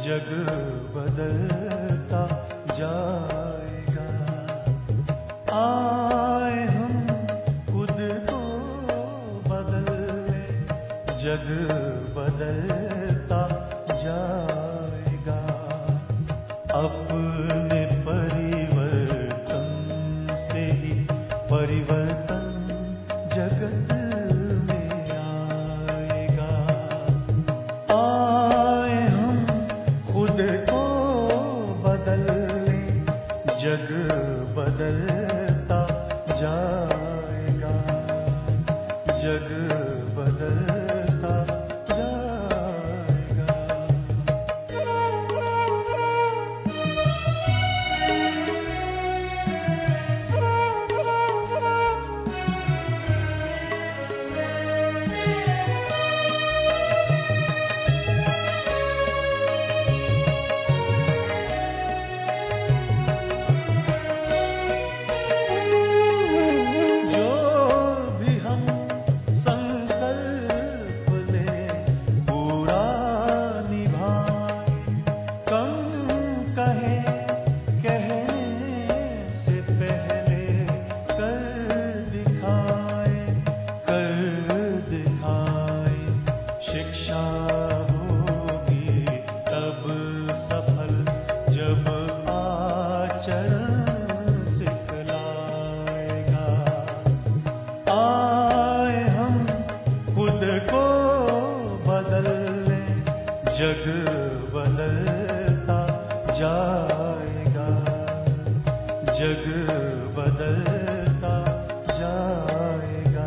जग बदलता जाएगा। आए हम खुद को बदलने, जग बदलता जाएगा। अपने परिवर्तन से ही परिवर्तन जगत में आएगा। आए हम खुद को बदलने, जग बदलता जाएगा। जग बदलता जाएगा। जग बदलता जाएगा। जग बदलता जाएगा।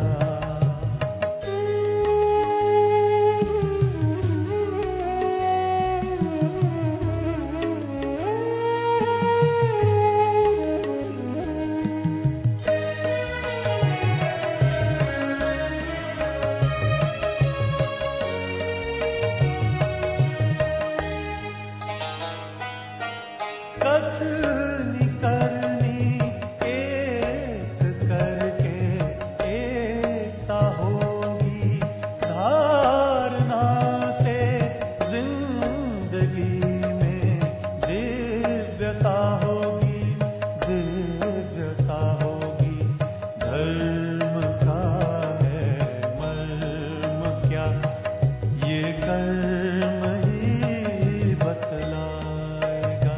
कथनी करनी एक करके एकता होगी। धारणा से जिंदगी में दिव्यता होगी। दिव्यता होगी। धर्म का है मर्म क्या, ये कर्म ही बतलाएगा।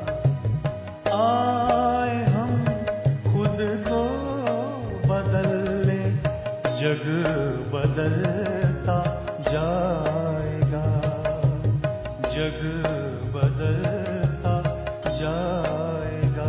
आए हम खुद को बदलने, जग बदलता जाएगा। जग बदलता जाएगा।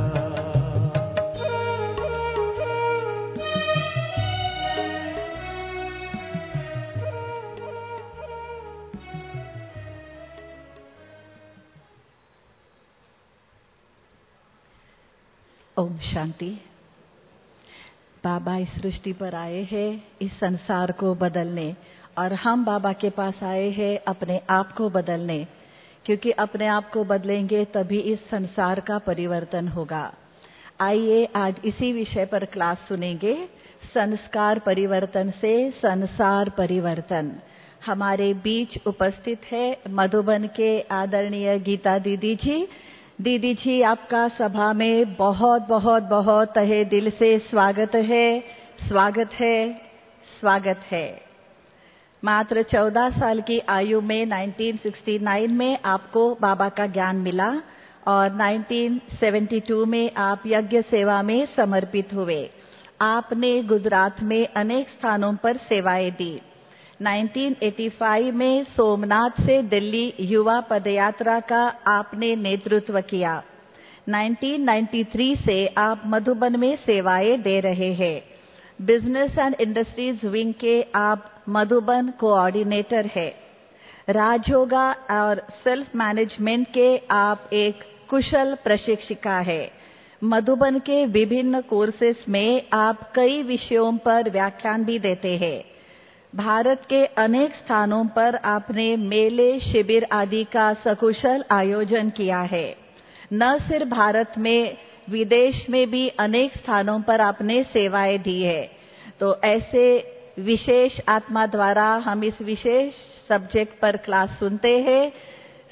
ओम शांति। बाबा इस सृष्टि पर आए हैं इस संसार को बदलने, और हम बाबा के पास आए हैं अपने आप को बदलने, क्योंकि अपने आप को बदलेंगे तभी इस संसार का परिवर्तन होगा। आइए आज इसी विषय पर क्लास सुनेंगे, संस्कार परिवर्तन से संसार परिवर्तन। हमारे बीच उपस्थित है मधुबन के आदरणीय गीता दीदी जी। दीदी जी, आपका सभा में बहुत बहुत बहुत तहे दिल से स्वागत है, स्वागत है, स्वागत है। मात्र 14 साल की आयु में 1969 में आपको बाबा का ज्ञान मिला और 1972 में आप यज्ञ सेवा में समर्पित हुए। आपने गुजरात में अनेक स्थानों पर सेवाएं दी। 1985 में सोमनाथ से दिल्ली युवा पदयात्रा का आपने नेतृत्व किया। 1993 से आप मधुबन में सेवाएं दे रहे हैं। बिजनेस एंड इंडस्ट्रीज विंग के आप मधुबन कोऑर्डिनेटर हैं। राजयोगा और सेल्फ मैनेजमेंट के आप एक कुशल प्रशिक्षिका है। मधुबन के विभिन्न कोर्सेस में आप कई विषयों पर व्याख्यान भी देते हैं। भारत के अनेक स्थानों पर आपने मेले, शिविर आदि का सकुशल आयोजन किया है। न सिर्फ भारत में, विदेश में भी अनेक स्थानों पर आपने सेवाएं दी है। तो ऐसे विशेष आत्मा द्वारा हम इस विशेष सब्जेक्ट पर क्लास सुनते हैं।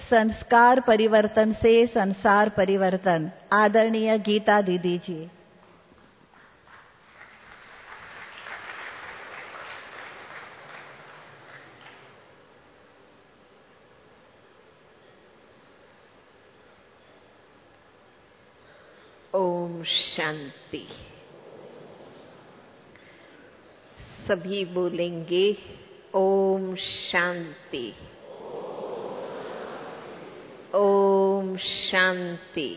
संस्कार परिवर्तन से संसार परिवर्तन, आदरणीय गीता दीदी जी। ओम शांति। सभी बोलेंगे ओम शांति, ओम शांति,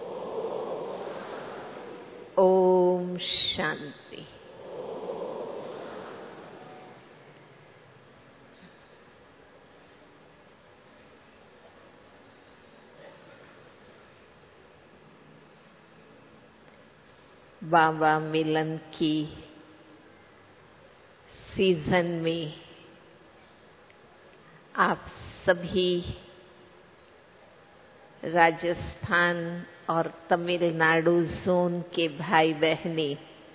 ओम शांति। बाबा मिलन की सीजन में आप सभी राजस्थान और तमिलनाडु जोन के भाई बहनें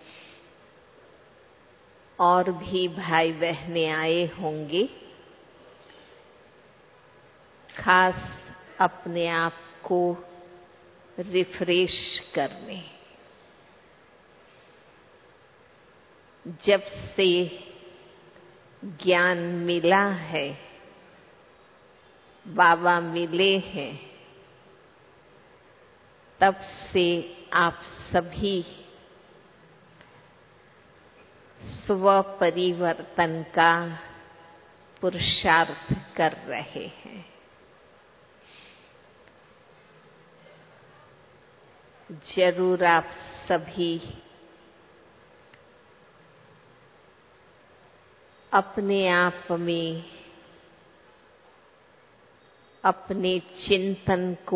और भी भाई बहनें आए होंगे, खास अपने आप को रिफ्रेश करने। जब से ज्ञान मिला है, बाबा मिले हैं, तब से आप सभी स्व परिवर्तन का पुरुषार्थ कर रहे हैं। जरूर आप सभी अपने आप में अपने चिंतन को,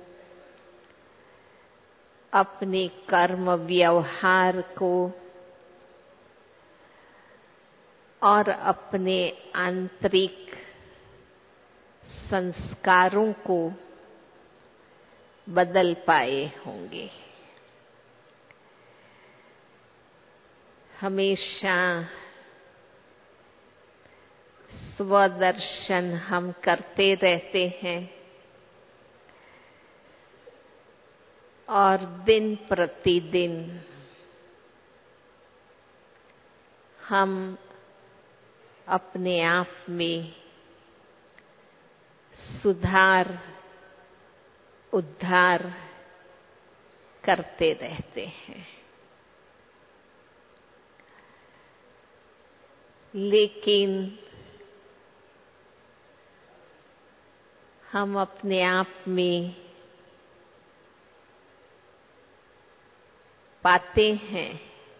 अपने कर्म व्यवहार को और अपने आंतरिक संस्कारों को बदल पाए होंगे। हमेशा स्वदर्शन हम करते रहते हैं और दिन प्रतिदिन हम अपने आप में सुधार, उद्धार करते रहते हैं। लेकिन हम अपने आप में पाते हैं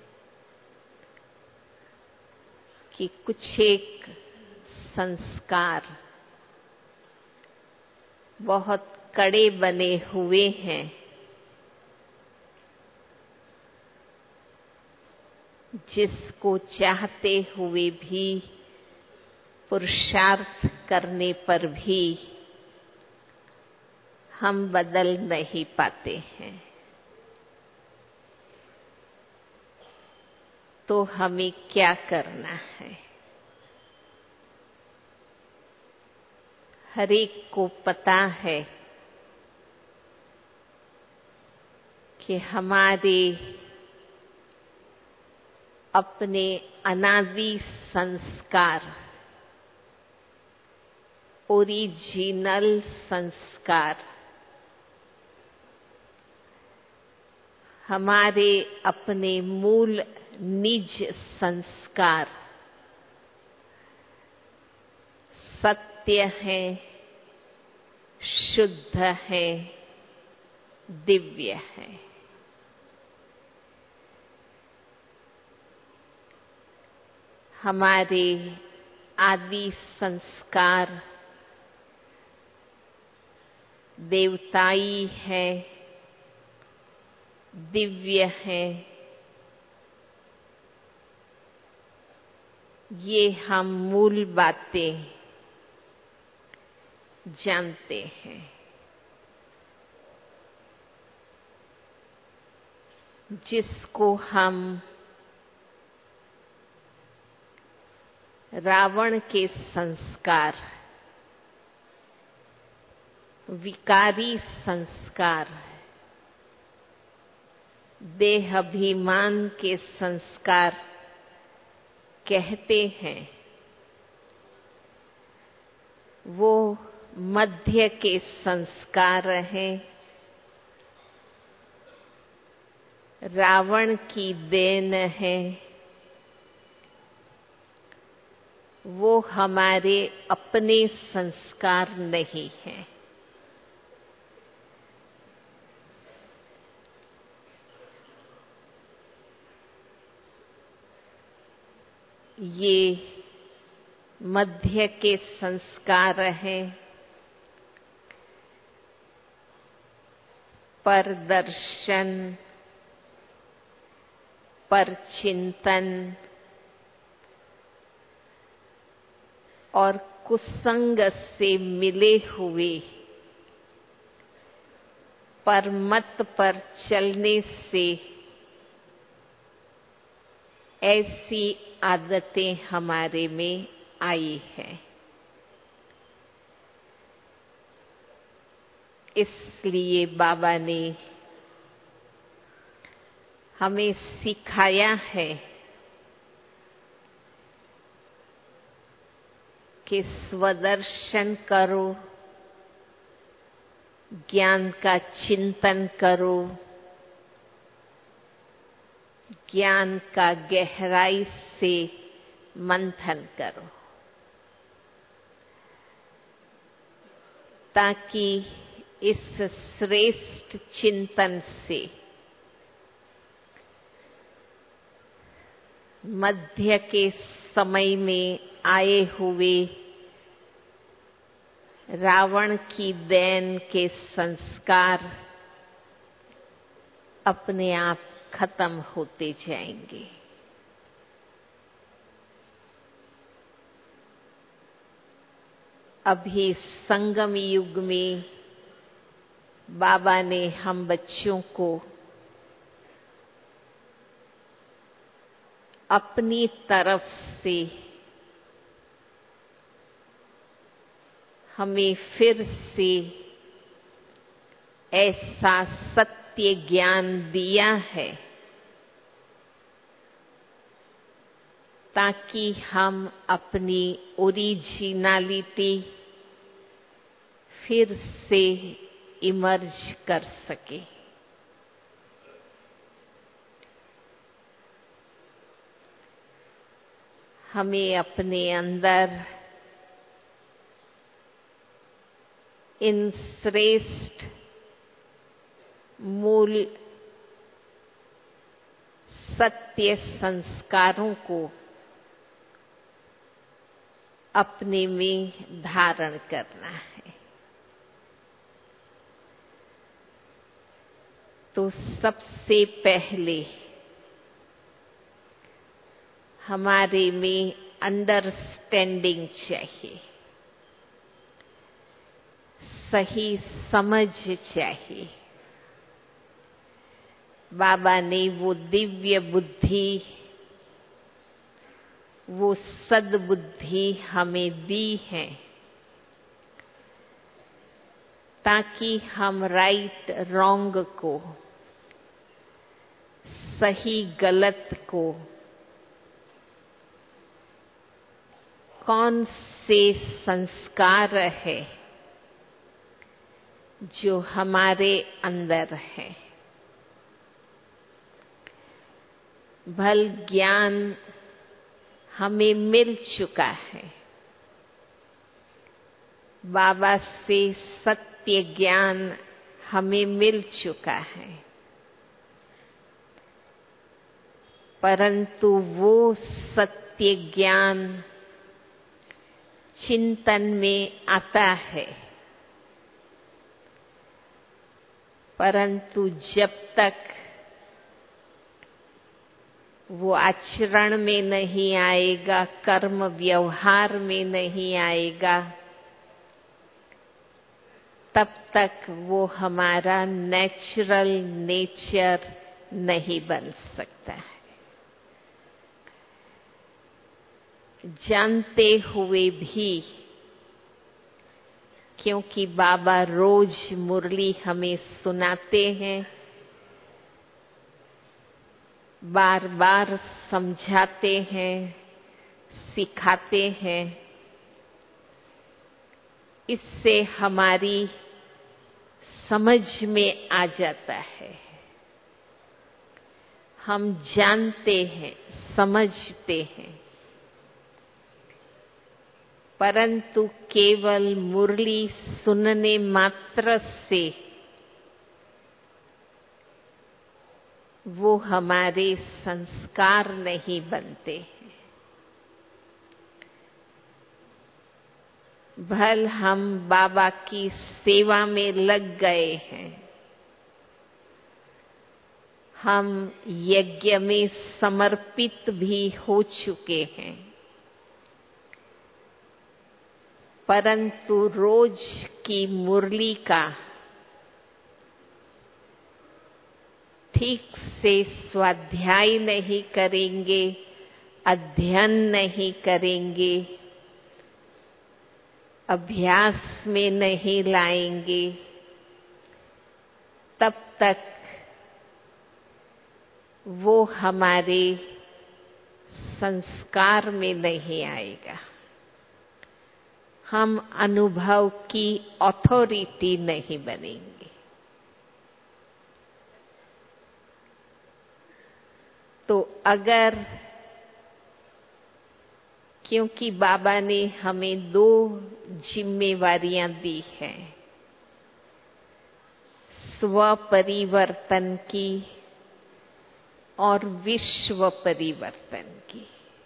कि कुछ एक संस्कार बहुत कड़े बने हुए हैं, जिसको चाहते हुए भी, पुरुषार्थ करने पर भी हम बदल नहीं पाते हैं। तो हमें क्या करना है? हर एक को पता है कि हमारे अपने अनादि संस्कार, ओरिजिनल संस्कार, हमारे अपने मूल निज संस्कार सत्य है, शुद्ध है, दिव्य है। हमारे आदि संस्कार देवताई है, दिव्य है। ये हम मूल बातें जानते हैं। जिसको हम रावण के संस्कार विकारी संस्कार, देहाभिमान के संस्कार कहते हैं, वो मध्य के संस्कार हैं। रावण की देन है, वो हमारे अपने संस्कार नहीं हैं। ये मध्य के संस्कार हैं, पर दर्शन, पर चिंतन और कुसंग से मिले हुए पर मत पर चलने से ऐसी आदतें हमारे में आई है। इसलिए बाबा ने हमें सिखाया है कि स्वदर्शन करो, ज्ञान का चिंतन करो, ज्ञान का गहराई से मंथन करो, ताकि इस श्रेष्ठ चिंतन से मध्य के समय में आए हुए रावण की देन के संस्कार अपने आप खत्म होते जाएंगे। अभी संगम युग में बाबा ने हम बच्चों को अपनी तरफ से हमें फिर से ऐसा सत्य ज्ञान दिया है ताकि हम अपनी ओरिजिनलिटी फिर से इमर्ज कर सके। हमें अपने अंदर इन श्रेष्ठ मूल सत्य संस्कारों को अपने में धारण करना है। तो सबसे पहले हमारे में अंडरस्टैंडिंग चाहिए, सही समझ चाहिए। बाबा ने वो दिव्य बुद्धि, वो सद्बुद्धि हमें दी है ताकि हम राइट रॉन्ग को, सही गलत को, कौन से संस्कार है जो हमारे अंदर है। भल ज्ञान हमें मिल चुका है, बाबा से सत्य ज्ञान हमें मिल चुका है, परंतु वो सत्य ज्ञान चिंतन में आता है, परंतु जब तक वो आचरण में नहीं आएगा, कर्म व्यवहार में नहीं आएगा, तब तक वो हमारा नेचुरल नेचर नहीं बन सकता है। जानते हुए भी क्योंकि बाबा रोज मुरली हमें सुनाते हैं, बार बार समझाते हैं, सिखाते हैं। इससे हमारी समझ में आ जाता है, हम जानते हैं, समझते हैं। परंतु केवल मुरली सुनने मात्र से वो हमारे संस्कार नहीं बनते हैं। भल हम बाबा की सेवा में लग गए हैं, हम यज्ञ में समर्पित भी हो चुके हैं, परंतु रोज की मुरली का ठीक से स्वाध्याय नहीं करेंगे, अध्ययन नहीं करेंगे, अभ्यास में नहीं लाएंगे, तब तक वो हमारे संस्कार में नहीं आएगा। हम अनुभव की अथॉरिटी नहीं बनेंगे। तो अगर, क्योंकि बाबा ने हमें 2 जिम्मेवारियां दी हैं, स्व परिवर्तन की और विश्व परिवर्तन की,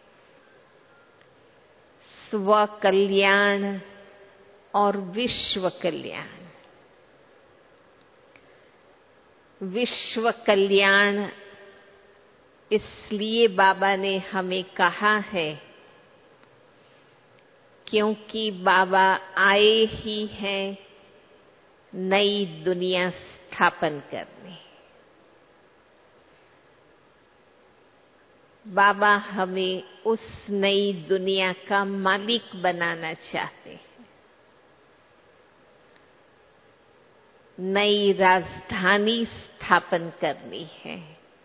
स्व कल्याण और विश्व कल्याण। विश्व कल्याण इसलिए बाबा ने हमें कहा है क्योंकि बाबा आए ही हैं नई दुनिया स्थापन करने। बाबा हमें उस नई दुनिया का मालिक बनाना चाहते हैं। नई राजधानी स्थापन करनी है,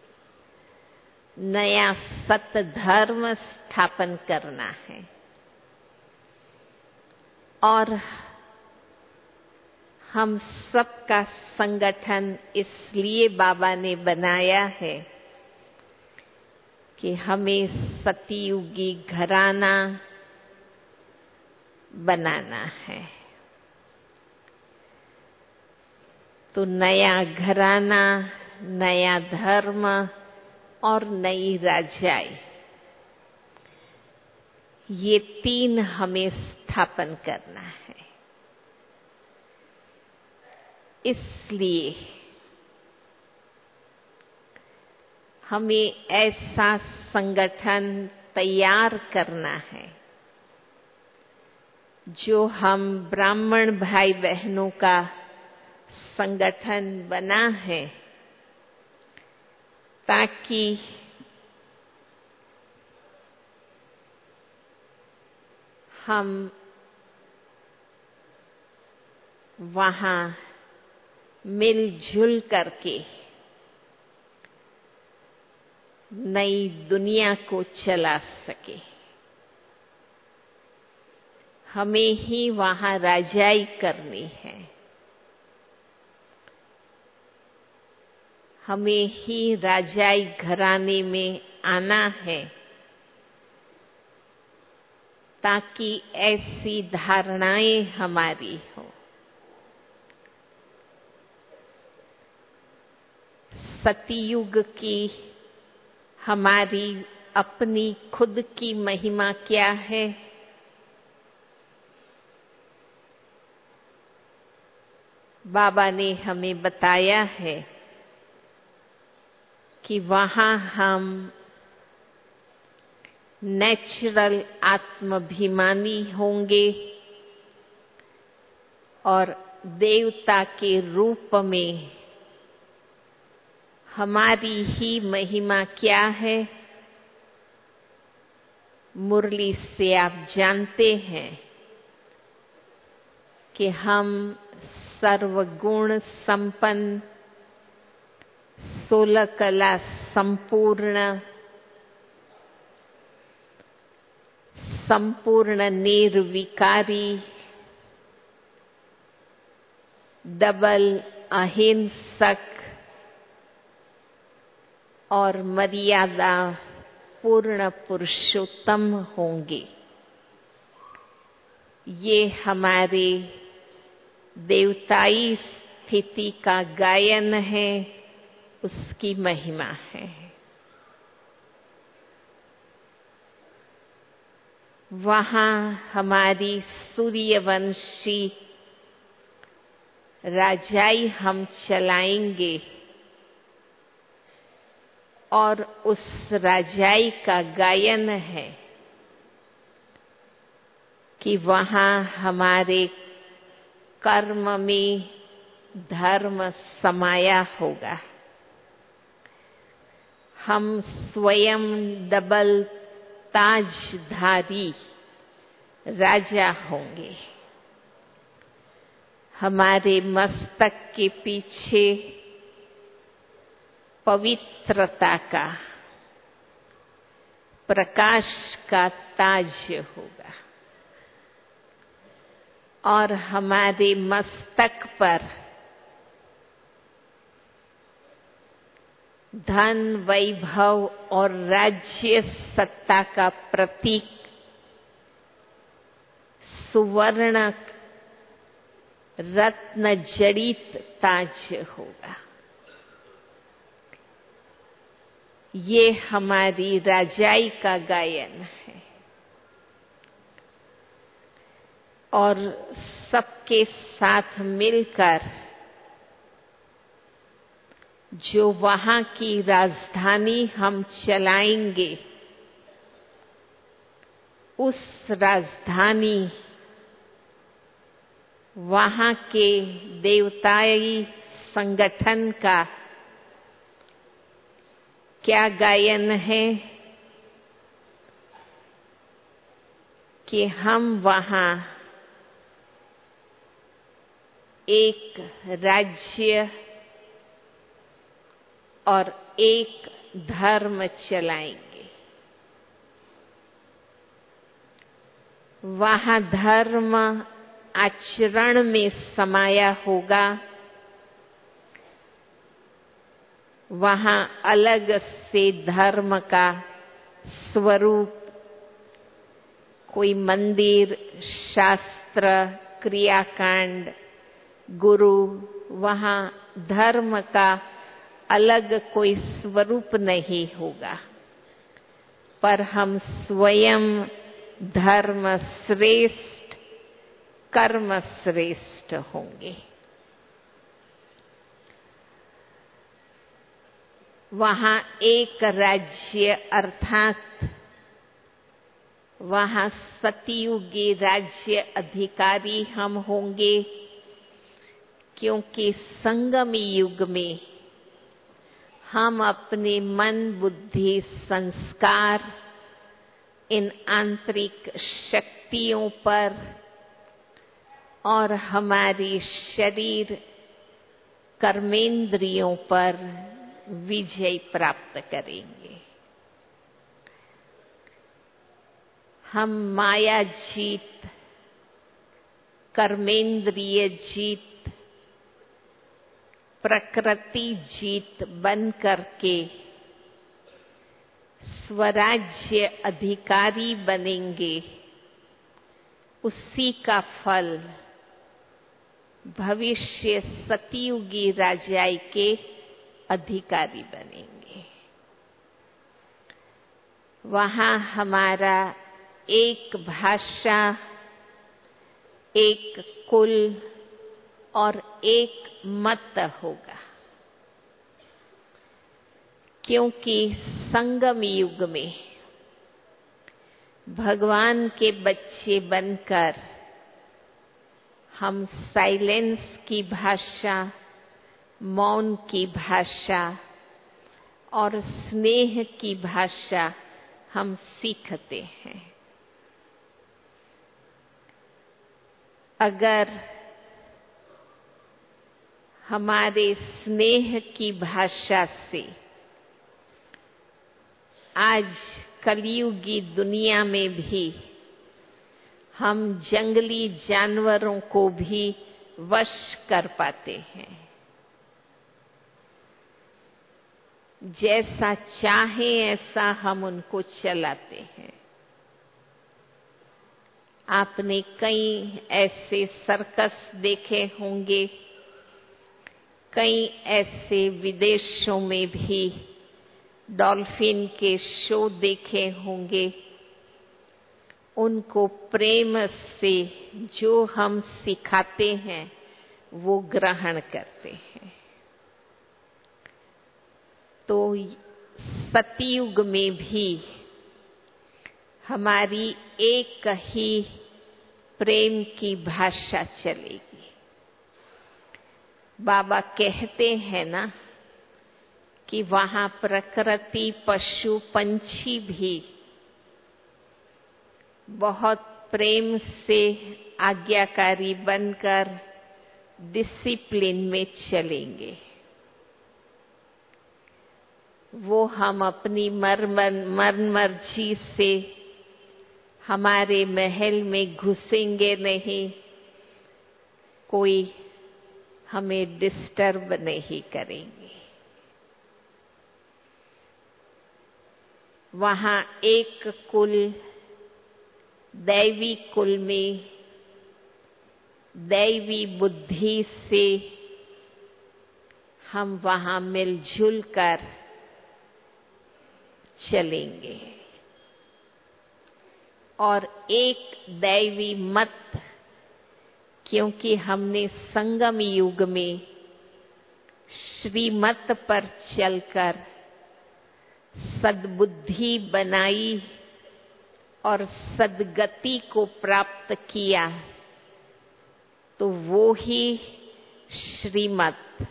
नया सत धर्म स्थापन करना है। और हम सबका संगठन इसलिए बाबा ने बनाया है कि हमें सतयुगी घराना बनाना है। तो नया घराना, नया धर्म और नई राजाई, ये 3 हमें स्थापन करना है। इसलिए हमें ऐसा संगठन तैयार करना है जो हम ब्राह्मण भाई बहनों का संगठन बना है, ताकि हम वहां मिलजुल करके नई दुनिया को चला सके। हमें ही वहां राजाई करनी है, हमें ही राजाई घराने में आना है, ताकि ऐसी धारणाएं हमारी हो। सतयुग की हमारी अपनी खुद की महिमा क्या है? बाबा ने हमें बताया है कि वहां हम नेचुरल आत्माभिमानी होंगे और देवता के रूप में हमारी ही महिमा क्या है? मुरली से आप जानते हैं कि हम सर्वगुण संपन्न, 16 कला संपूर्ण, संपूर्ण निर्विकारी, डबल अहिंसक और मर्यादा पूर्ण पुरुषोत्तम होंगे। ये हमारे देवताई स्थिति का गायन है, उसकी महिमा है। वहाँ हमारी सूर्यवंशी राजाई हम चलाएंगे और उस राजाई का गायन है कि वहाँ हमारे कर्म में धर्म समाया होगा। हम स्वयं डबल ताजधारी राजा होंगे। हमारे मस्तक के पीछे पवित्रता का, प्रकाश का ताज होगा और हमारे मस्तक पर धन, वैभव और राज्य सत्ता का प्रतीक सुवर्ण रत्न जड़ित ताज होगा। ये हमारी राजाई का गायन है और सबके साथ मिलकर जो वहाँ की राजधानी हम चलाएंगे, उस राजधानी, वहाँ के देवताई संगठन का क्या गायन है कि हम वहाँ एक राज्य और एक धर्म चलाएंगे। वहाँ धर्म आचरण में समाया होगा। वहाँ अलग से धर्म का स्वरूप, कोई मंदिर, शास्त्र, क्रियाकांड, गुरु, वहाँ धर्म का अलग कोई स्वरूप नहीं होगा, पर हम स्वयं धर्म श्रेष्ठ, कर्म श्रेष्ठ होंगे। वहाँ एक राज्य अर्थात वहाँ सतयुगी राज्य अधिकारी हम होंगे, क्योंकि संगम युग में हम अपने मन, बुद्धि, संस्कार, इन आंतरिक शक्तियों पर और हमारी शरीर कर्मेंद्रियों पर विजय प्राप्त करेंगे। हम माया जीत, कर्मेंद्रिय जीत, प्रकृति जीत बन करके स्वराज्य अधिकारी बनेंगे। उसी का फल भविष्य सतयुगी राजाई के अधिकारी बनेंगे। वहाँ हमारा एक भाषा, एक कुल और एक मत होगा, क्योंकि संगम युग में भगवान के बच्चे बनकर हम साइलेंस की भाषा, मौन की भाषा और स्नेह की भाषा हम सीखते हैं। अगर हमारे स्नेह की भाषा से आज कलयुगी दुनिया में भी हम जंगली जानवरों को भी वश कर पाते हैं। जैसा चाहे ऐसा हम उनको चलाते हैं। आपने कई ऐसे सर्कस देखे होंगे, कई ऐसे विदेशों में भी डॉल्फिन के शो देखे होंगे। उनको प्रेम से जो हम सिखाते हैं वो ग्रहण करते हैं। तो सतयुग में भी हमारी एक ही प्रेम की भाषा चलेगी। बाबा कहते हैं ना कि वहां प्रकृति, पशु, पंछी भी बहुत प्रेम से आज्ञाकारी बनकर डिसिप्लिन में चलेंगे। वो हम अपनी मन मर्जी से हमारे महल में घुसेंगे नहीं, कोई हमें डिस्टर्ब नहीं करेंगे। वहां एक कुल, दैवी कुल में दैवी बुद्धि से हम वहां मिलजुल कर चलेंगे और एक दैवी मत, क्योंकि हमने संगम युग में श्रीमत पर चलकर सद्बुद्धि बनाई और सद्गति को प्राप्त किया, तो वो ही श्रीमत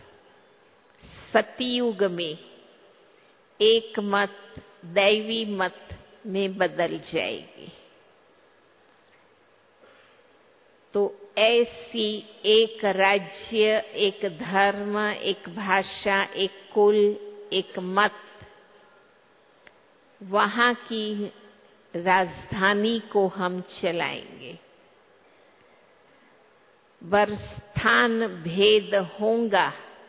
सतयुग में एक मत, दैवी मत में बदल जाएगी। तो ऐसी एक राज्य, एक धर्म, एक भाषा, एक कुल, एक मत, वहां की राजधानी को हम चलाएंगे। वर स्थान भेद होगा।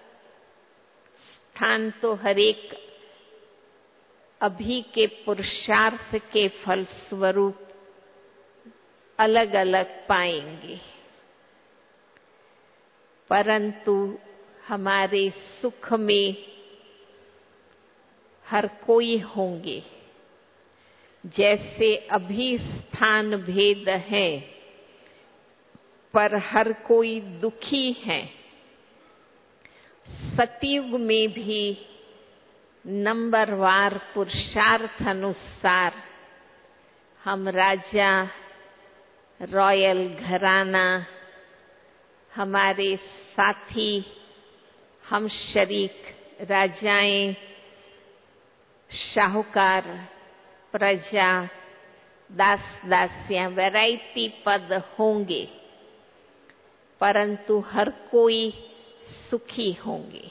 स्थान तो हर एक अभी के पुरुषार्थ के फलस्वरूप अलग अलग पाएंगे, परंतु हमारे सुख में हर कोई होंगे। जैसे अभी स्थान भेद है पर हर कोई दुखी है, सतयुग में भी नंबरवार पुरुषार्थ अनुसार हम राजा, रॉयल घराना, हमारे साथी, हम शरीक, राजाएं, शाहूकार, प्रजा, दास दासियां, वैरायटी पद होंगे, परंतु हर कोई सुखी होंगे।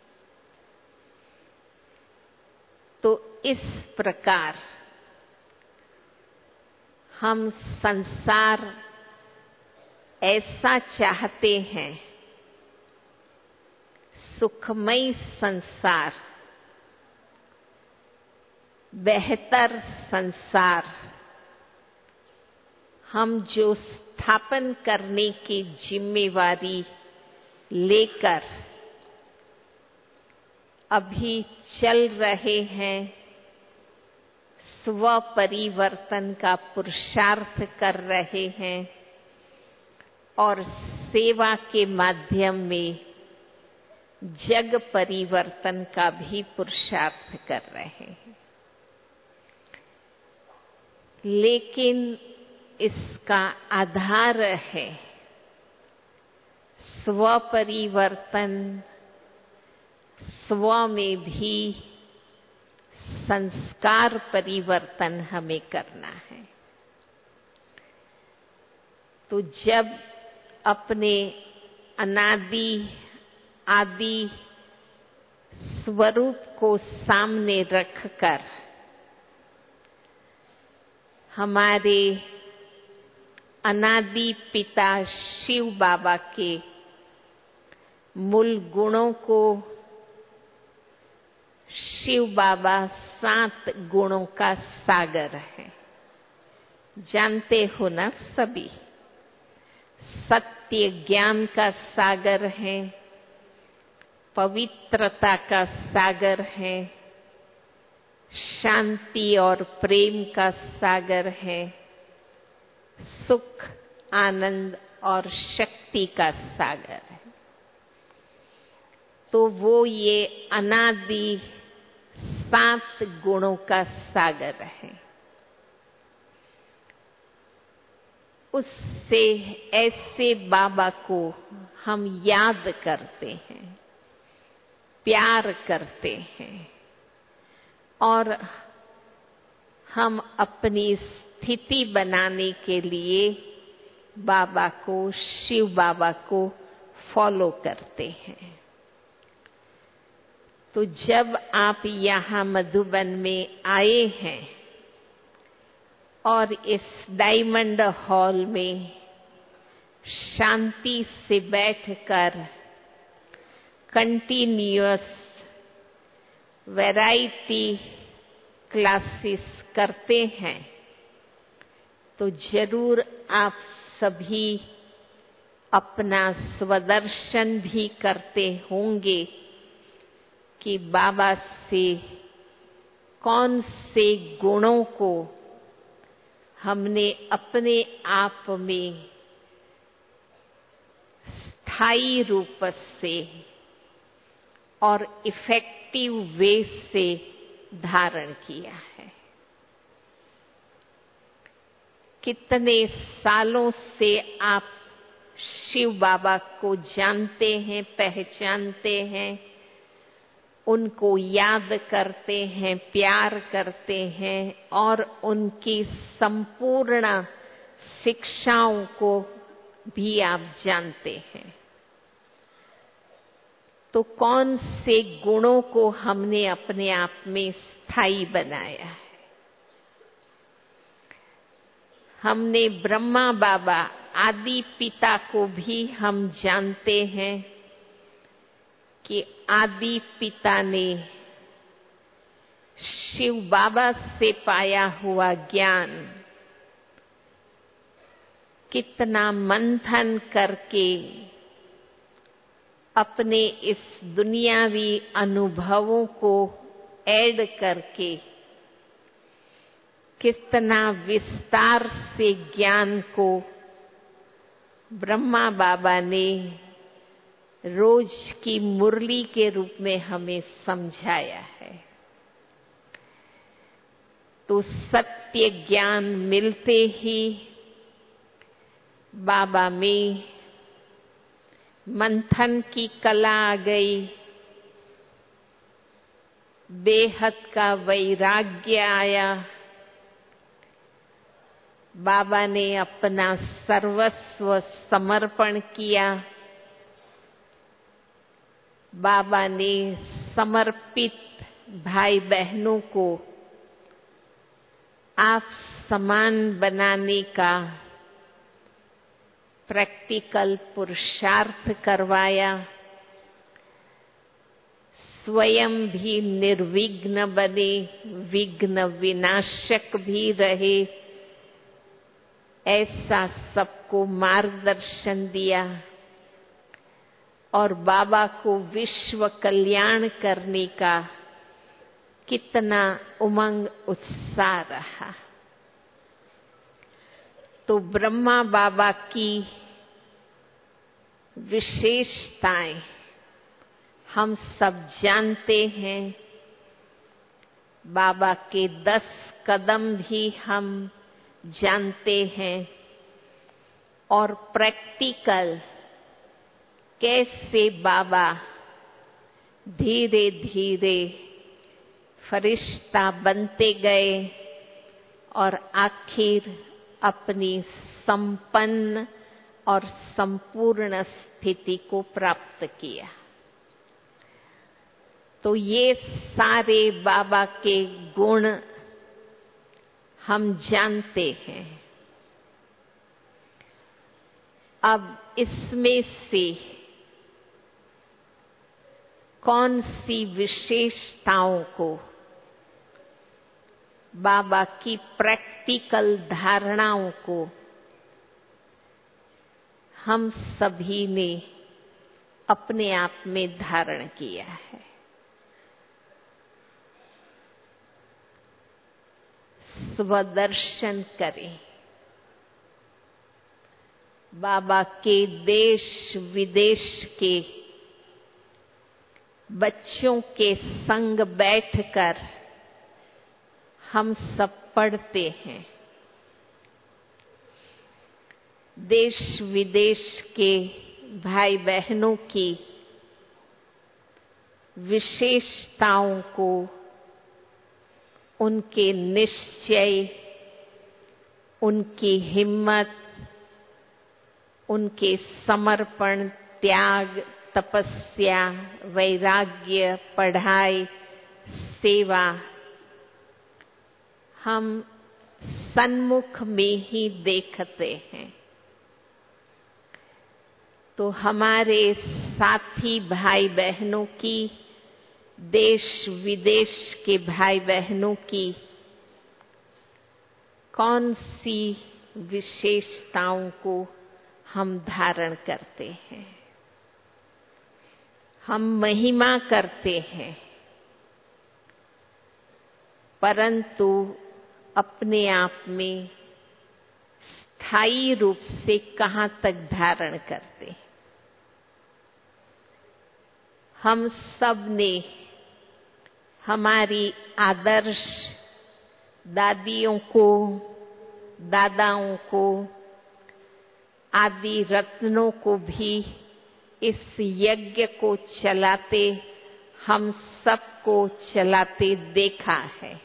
तो इस प्रकार हम संसार ऐसा चाहते हैं, सुखमय संसार, बेहतर संसार, हम जो स्थापन करने की जिम्मेवारी लेकर अभी चल रहे हैं, स्व परिवर्तन का पुरुषार्थ कर रहे हैं और सेवा के माध्यम में जग परिवर्तन का भी पुरुषार्थ कर रहे हैं। लेकिन इसका आधार है स्व परिवर्तन, स्व में भी संस्कार परिवर्तन हमें करना है। तो जब अपने अनादि आदि स्वरूप को सामने रखकर हमारे अनादि पिता शिव बाबा के मूल गुणों को शिव बाबा 7 गुणों का सागर है। जानते हो ना सभी? सत्य ज्ञान का सागर है, पवित्रता का सागर है, शांति और प्रेम का सागर है, सुख आनंद और शक्ति का सागर है। तो वो ये अनादि 7 गुणों का सागर है। उससे ऐसे बाबा को हम याद करते हैं, प्यार करते हैं और हम अपनी स्थिति बनाने के लिए बाबा को, शिव बाबा को फॉलो करते हैं। तो जब आप यहाँ मधुबन में आए हैं और इस डायमंड हॉल में शांति से बैठकर कंटिन्यूअस वैरायटी क्लासेस करते हैं, तो जरूर आप सभी अपना स्वदर्शन भी करते होंगे कि बाबा से कौन से गुणों को हमने अपने आप में स्थायी रूप से और इफेक्टिव वे से धारण किया है। कितने सालों से आप शिव बाबा को जानते हैं, पहचानते हैं, उनको याद करते हैं, प्यार करते हैं और उनकी संपूर्ण शिक्षाओं को भी आप जानते हैं। तो कौन से गुणों को हमने अपने आप में स्थायी बनाया है? हमने ब्रह्मा बाबा आदि पिता को भी हम जानते हैं कि आदि पिता ने शिव बाबा से पाया हुआ ज्ञान कितना मंथन करके अपने इस दुनियावी अनुभवों को ऐड करके कितना विस्तार से ज्ञान को ब्रह्मा बाबा ने रोज की मुरली के रूप में हमें समझाया है। तो सत्य ज्ञान मिलते ही बाबा में मंथन की कला आ गई, बेहद का वैराग्य आया। बाबा ने अपना सर्वस्व समर्पण किया। बाबा ने समर्पित भाई बहनों को आप समान बनाने का प्रैक्टिकल पुरुषार्थ करवाया। स्वयं भी निर्विघ्न बने, विघ्न विनाशक भी रहे, ऐसा सबको मार्गदर्शन दिया और बाबा को विश्व कल्याण करने का कितना उमंग उत्साह रहा। तो ब्रह्मा बाबा की विशेषताएं हम सब जानते हैं। बाबा के 10 कदम भी हम जानते हैं और प्रैक्टिकल कैसे बाबा धीरे धीरे फरिश्ता बनते गए और आखिर अपनी संपन्न और संपूर्ण स्थिति को प्राप्त किया। तो ये सारे बाबा के गुण हम जानते हैं। अब इसमें से कौन सी विशेषताओं को बाबा की प्रैक्टिकल धारणाओं को हम सभी ने अपने आप में धारण किया है। स्वदर्शन करें। बाबा के देश विदेश के बच्चों के संग बैठकर हम सब पढ़ते हैं। देश विदेश के भाई बहनों की विशेषताओं को, उनके निश्चय, उनकी हिम्मत, उनके समर्पण, त्याग, तपस्या, वैराग्य, पढ़ाई, सेवा हम सन्मुख में ही देखते हैं। तो हमारे साथी भाई बहनों की, देश विदेश के भाई बहनों की कौन सी विशेषताओं को हम धारण करते हैं, हम महिमा करते हैं, परंतु अपने आप में स्थायी रूप से कहाँ तक धारण करते हैं। हम सब ने हमारी आदर्श दादियों को, दादाओं को, आदि रत्नों को भी इस यज्ञ को चलाते, हम सबको चलाते देखा है।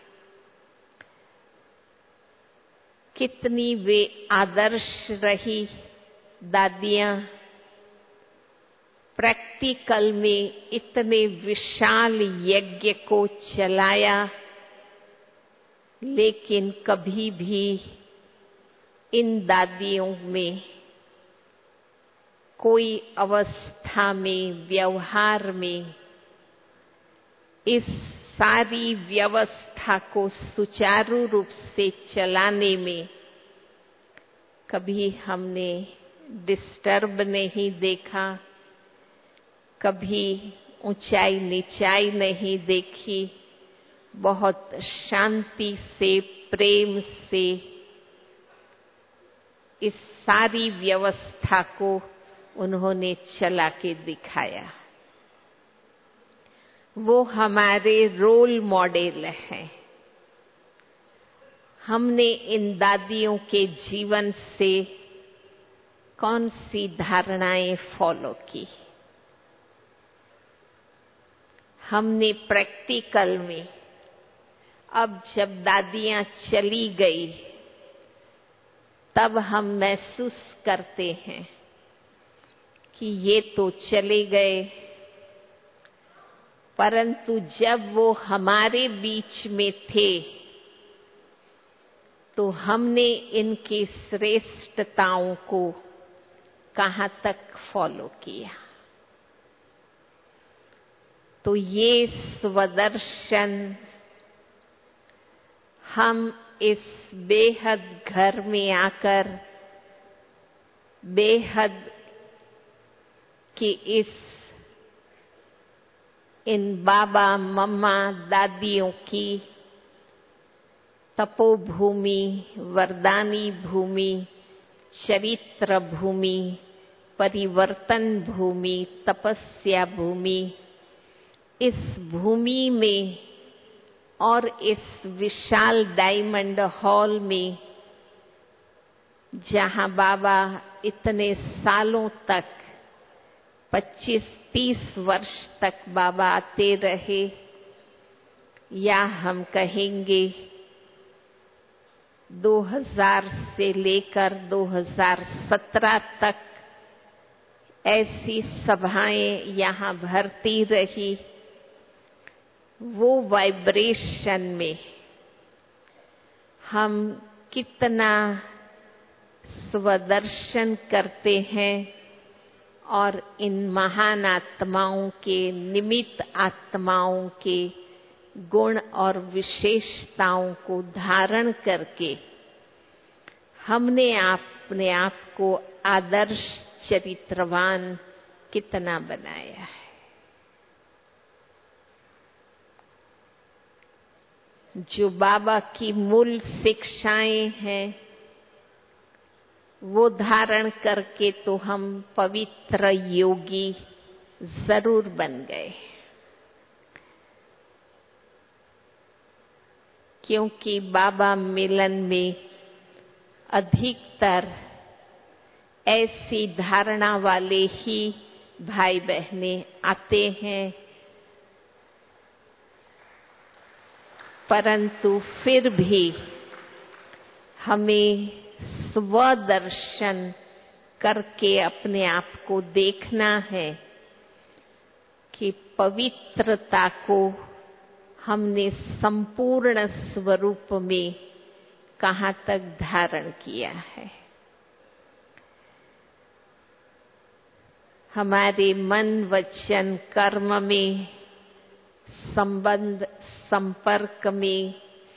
कितनी वे आदर्श रही दादियां, प्रैक्टिकल में इतने विशाल यज्ञ को चलाया, लेकिन कभी भी इन दादियों में कोई अवस्था में, व्यवहार में इस सारी व्यवस्था को सुचारू रूप से चलाने में कभी हमने डिस्टर्ब नहीं देखा, कभी ऊंचाई नीचाई नहीं देखी। बहुत शांति से, प्रेम से इस सारी व्यवस्था को उन्होंने चला के दिखाया। वो हमारे रोल मॉडल हैं। हमने इन दादियों के जीवन से कौन सी धारणाएं फॉलो की, हमने प्रैक्टिकल में, अब जब दादियां चली गई तब हम महसूस करते हैं कि ये तो चले गए, परंतु जब वो हमारे बीच में थे तो हमने इनकी श्रेष्ठताओं को कहाँ तक फॉलो किया। तो ये स्वदर्शन हम इस बेहद घर में आकर बेहद की इन बाबा मम्मा दादियों की तपोभूमि, वरदानी भूमि, चरित्र भूमि, परिवर्तन भूमि, तपस्या भूमि, इस भूमि में और इस विशाल डायमंड हॉल में जहां बाबा इतने सालों तक 25-30 वर्ष तक बाबा आते रहे, या हम कहेंगे 2000 से लेकर 2017 तक ऐसी सभाएं यहाँ भरती रही, वो वाइब्रेशन में हम कितना स्वदर्शन करते हैं और इन महान आत्माओं के, निमित्त आत्माओं के गुण और विशेषताओं को धारण करके हमने अपने आप को आदर्श चरित्रवान कितना बनाया है। जो बाबा की मूल शिक्षाएं हैं वो धारण करके तो हम पवित्र योगी जरूर बन गए, क्योंकि बाबा मिलन में अधिकतर ऐसी धारणा वाले ही भाई बहनें आते हैं, परंतु फिर भी हमें स्वदर्शन करके अपने आप को देखना है कि पवित्रता को हमने संपूर्ण स्वरूप में कहाँ तक धारण किया है। हमारे मन, वचन, कर्म में, संबंध, संपर्क में,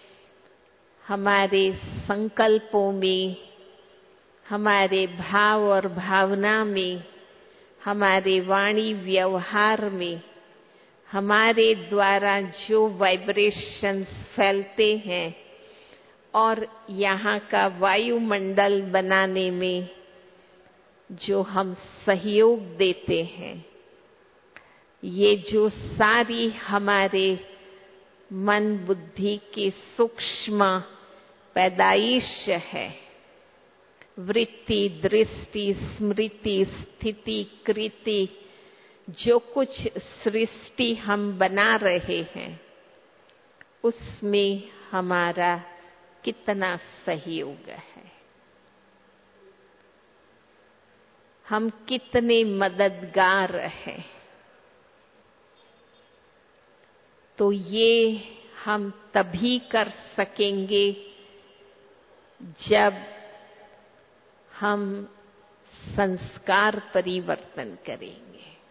हमारे संकल्पों में, हमारे भाव और भावना में, हमारे वाणी व्यवहार में, हमारे द्वारा जो वाइब्रेशंस फैलते हैं और यहाँ का वायुमंडल बनाने में जो हम सहयोग देते हैं, ये जो सारी हमारे मन बुद्धि की सूक्ष्म पैदाइश है, वृत्ति, दृष्टि, स्मृति, स्थिति, कृति, जो कुछ सृष्टि हम बना रहे हैं, उसमें हमारा कितना सहयोग है, हम कितने मददगार हैं। तो ये हम तभी कर सकेंगे जब हम संस्कार परिवर्तन करेंगे।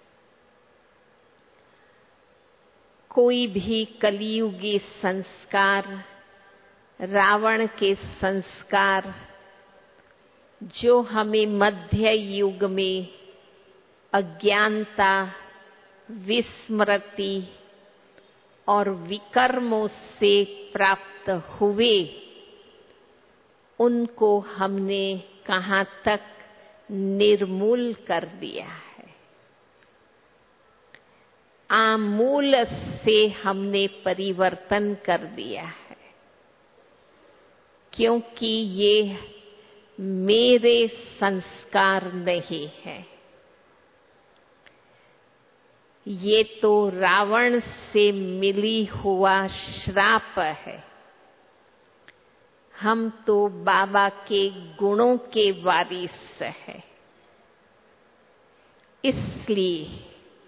कोई भी कलियुगी संस्कार, रावण के संस्कार जो हमें मध्य युग में अज्ञानता, विस्मृति और विकर्मों से प्राप्त हुए, उनको हमने कहाँ तक निर्मूल कर दिया है। आमूल से हमने परिवर्तन कर दिया है, क्योंकि ये मेरे संस्कार नहीं है, ये तो रावण से मिली हुआ श्राप है। हम तो बाबा के गुणों के वारिस हैं। इसलिए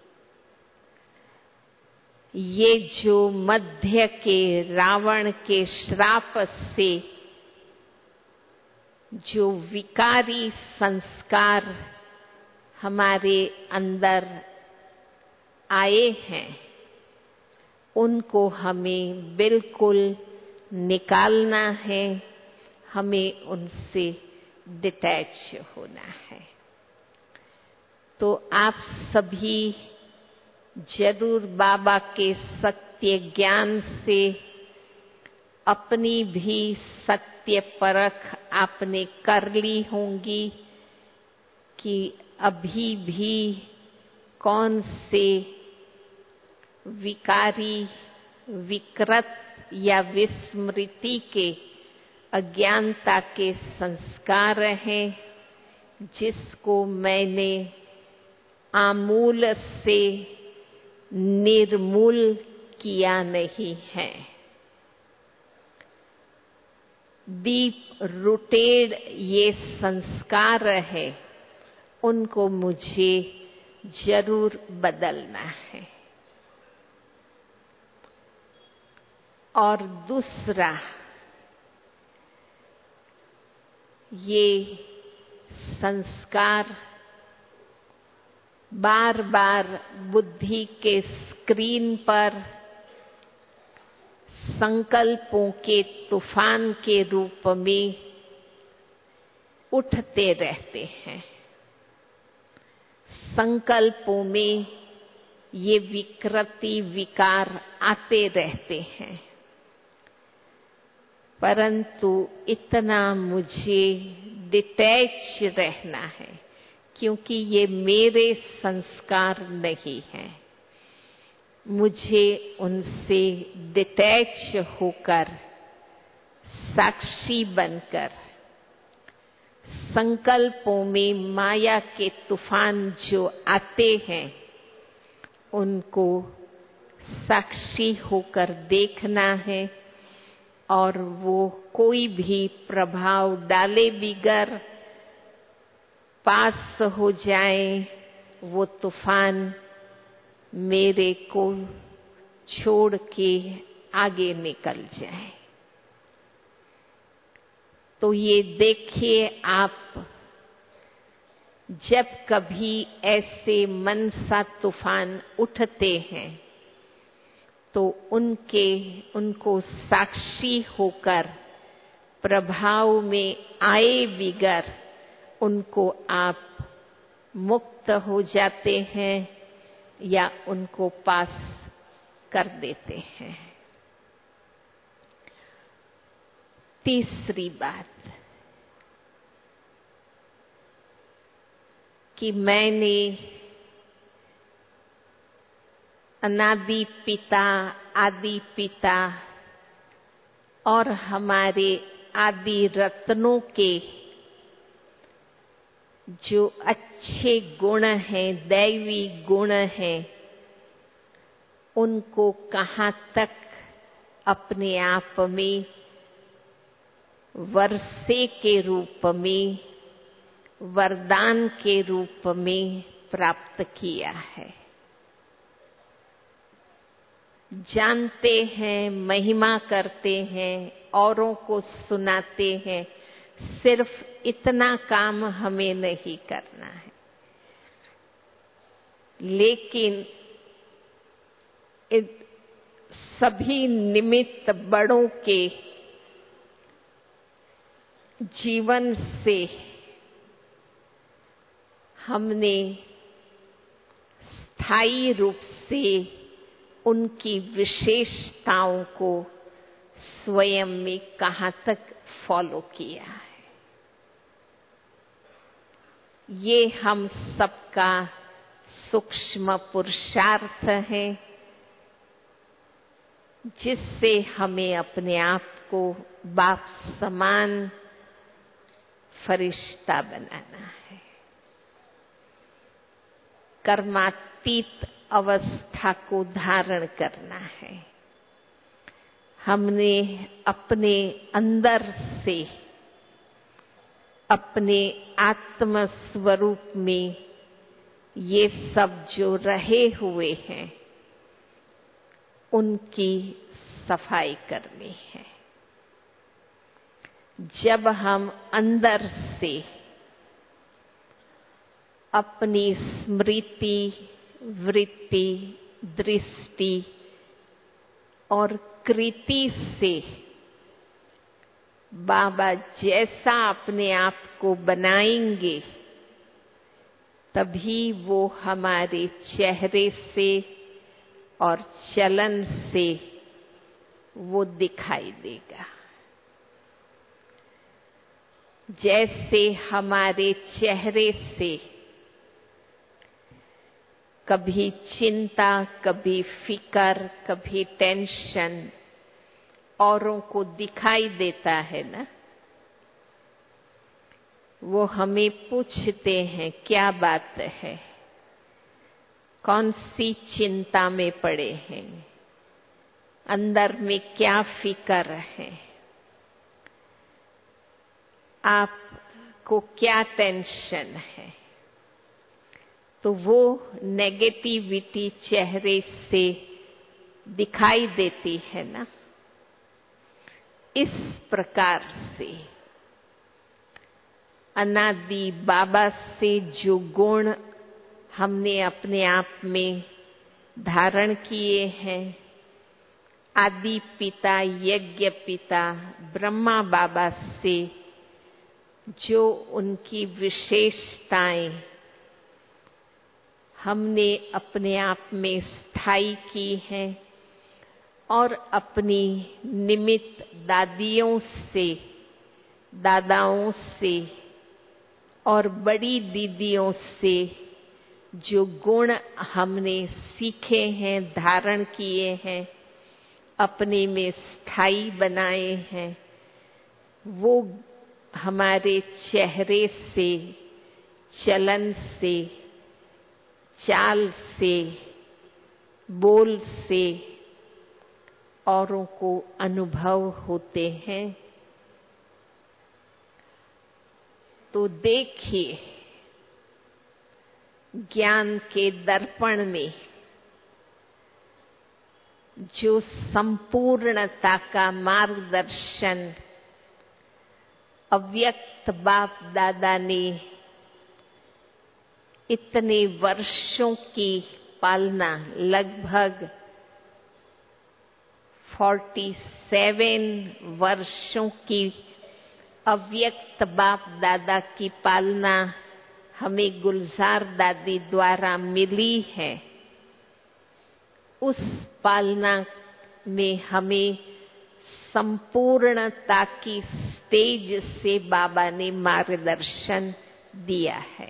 ये जो मध्य के रावण के श्राप से जो विकारी संस्कार हमारे अंदर आए हैं, उनको हमें बिल्कुल निकालना है, हमें उनसे डिटैच होना है। तो आप सभी जरूर बाबा के सत्य ज्ञान से अपनी भी सत्य परख आपने कर ली होंगी कि अभी भी कौन से विकारी, विकृत या विस्मृति के, अज्ञानता के संस्कार हैं, जिसको मैंने आमूल से निर्मूल किया नहीं है। डीप रूटेड ये संस्कार है, उनको मुझे जरूर बदलना है। और दूसरा, ये संस्कार बार बार बुद्धि के स्क्रीन पर संकल्पों के तूफान के रूप में उठते रहते हैं। संकल्पों में ये विकृति विकार आते रहते हैं, परंतु इतना मुझे डिटैच रहना है, क्योंकि ये मेरे संस्कार नहीं हैं। मुझे उनसे डिटैच होकर, साक्षी बनकर, संकल्पों में माया के तूफान जो आते हैं उनको साक्षी होकर देखना है, और वो कोई भी प्रभाव डाले बिगर पास हो जाए, वो तूफान मेरे को छोड़ के आगे निकल जाए। तो ये देखिए आप, जब कभी ऐसे मन सा तूफान उठते हैं तो उनको साक्षी होकर प्रभाव में आए बिगर उनको आप मुक्त हो जाते हैं या उनको पास कर देते हैं। तीसरी बात कि मैंने अनादि पिता, आदि पिता और हमारे आदि रत्नों के जो अच्छे गुण हैं, दैवी गुण हैं, उनको कहाँ तक अपने आप में वर्षे के रूप में, वरदान के रूप में प्राप्त किया है। जानते हैं, महिमा करते हैं, औरों को सुनाते हैं, सिर्फ इतना काम हमें नहीं करना है। लेकिन सभी निमित्त बड़ों के जीवन से हमने स्थायी रूप से उनकी विशेषताओं को स्वयं में कहाँ तक फॉलो किया है, ये हम सबका सूक्ष्म पुरुषार्थ है, जिससे हमें अपने आप को बाप समान फरिश्ता बनाना है। कर्मातीत अवस्था को धारण करना है। हमने अपने अंदर से, अपने आत्म स्वरूप में ये सब जो रहे हुए हैं उनकी सफाई करनी है। जब हम अंदर से अपनी स्मृति, वृत्ति, दृष्टि और कृति से बाबा जैसा अपने आप को बनाएंगे, तभी वो हमारे चेहरे से और चलन से वो दिखाई देगा। जैसे हमारे चेहरे से कभी चिंता, कभी फिकर, कभी टेंशन औरों को दिखाई देता है ना, वो हमें पूछते हैं क्या बात है, कौन सी चिंता में पड़े हैं, अंदर में क्या फिकर है, आपको क्या टेंशन है। तो वो नेगेटिविटी चेहरे से दिखाई देती है ना, इस प्रकार से अनादि बाबा से जो गुण हमने अपने आप में धारण किए हैं, आदि पिता यज्ञ पिता ब्रह्मा बाबा से जो उनकी विशेषताएं हमने अपने आप में स्थायी की हैं और अपनी निमित्त दादियों से, दादाओं से और बड़ी दीदियों से जो गुण हमने सीखे हैं, धारण किए हैं, अपने में स्थायी बनाए हैं, वो हमारे चेहरे से, चलन से, चाल से, बोल से औरों को अनुभव होते हैं। तो देखिए, ज्ञान के दर्पण में जो संपूर्णता का मार्गदर्शन अव्यक्त बाप दादा ने इतने वर्षों की पालना, लगभग 47 वर्षों की अव्यक्त बाप दादा की पालना हमें गुलजार दादी द्वारा मिली है। उस पालना में हमें संपूर्णता की स्टेज से बाबा ने मार्गदर्शन दिया है।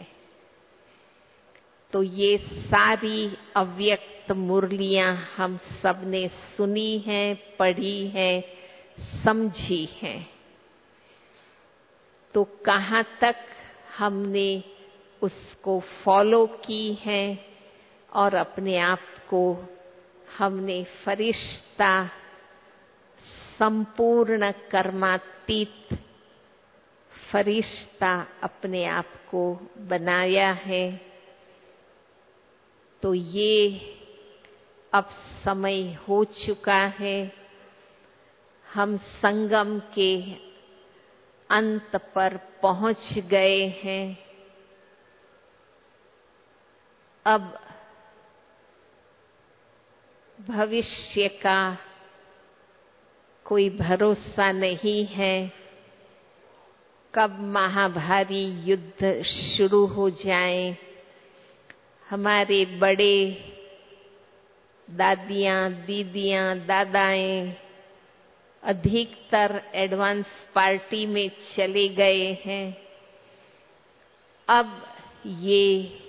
तो ये सारी अव्यक्त मुरलियां हम सबने सुनी हैं, पढ़ी हैं, समझी हैं। तो कहाँ तक हमने उसको फॉलो की है और अपने आप को हमने फरिश्ता, संपूर्ण कर्मातीत फरिश्ता अपने आप को बनाया है। तो ये अब समय हो चुका है, हम संगम के अंत पर पहुंच गए हैं। अब भविष्य का कोई भरोसा नहीं है, कब महाभारी युद्ध शुरू हो जाए। हमारे बड़े दादियाँ, दीदियाँ, दादाएं अधिकतर एडवांस पार्टी में चले गए हैं। अब ये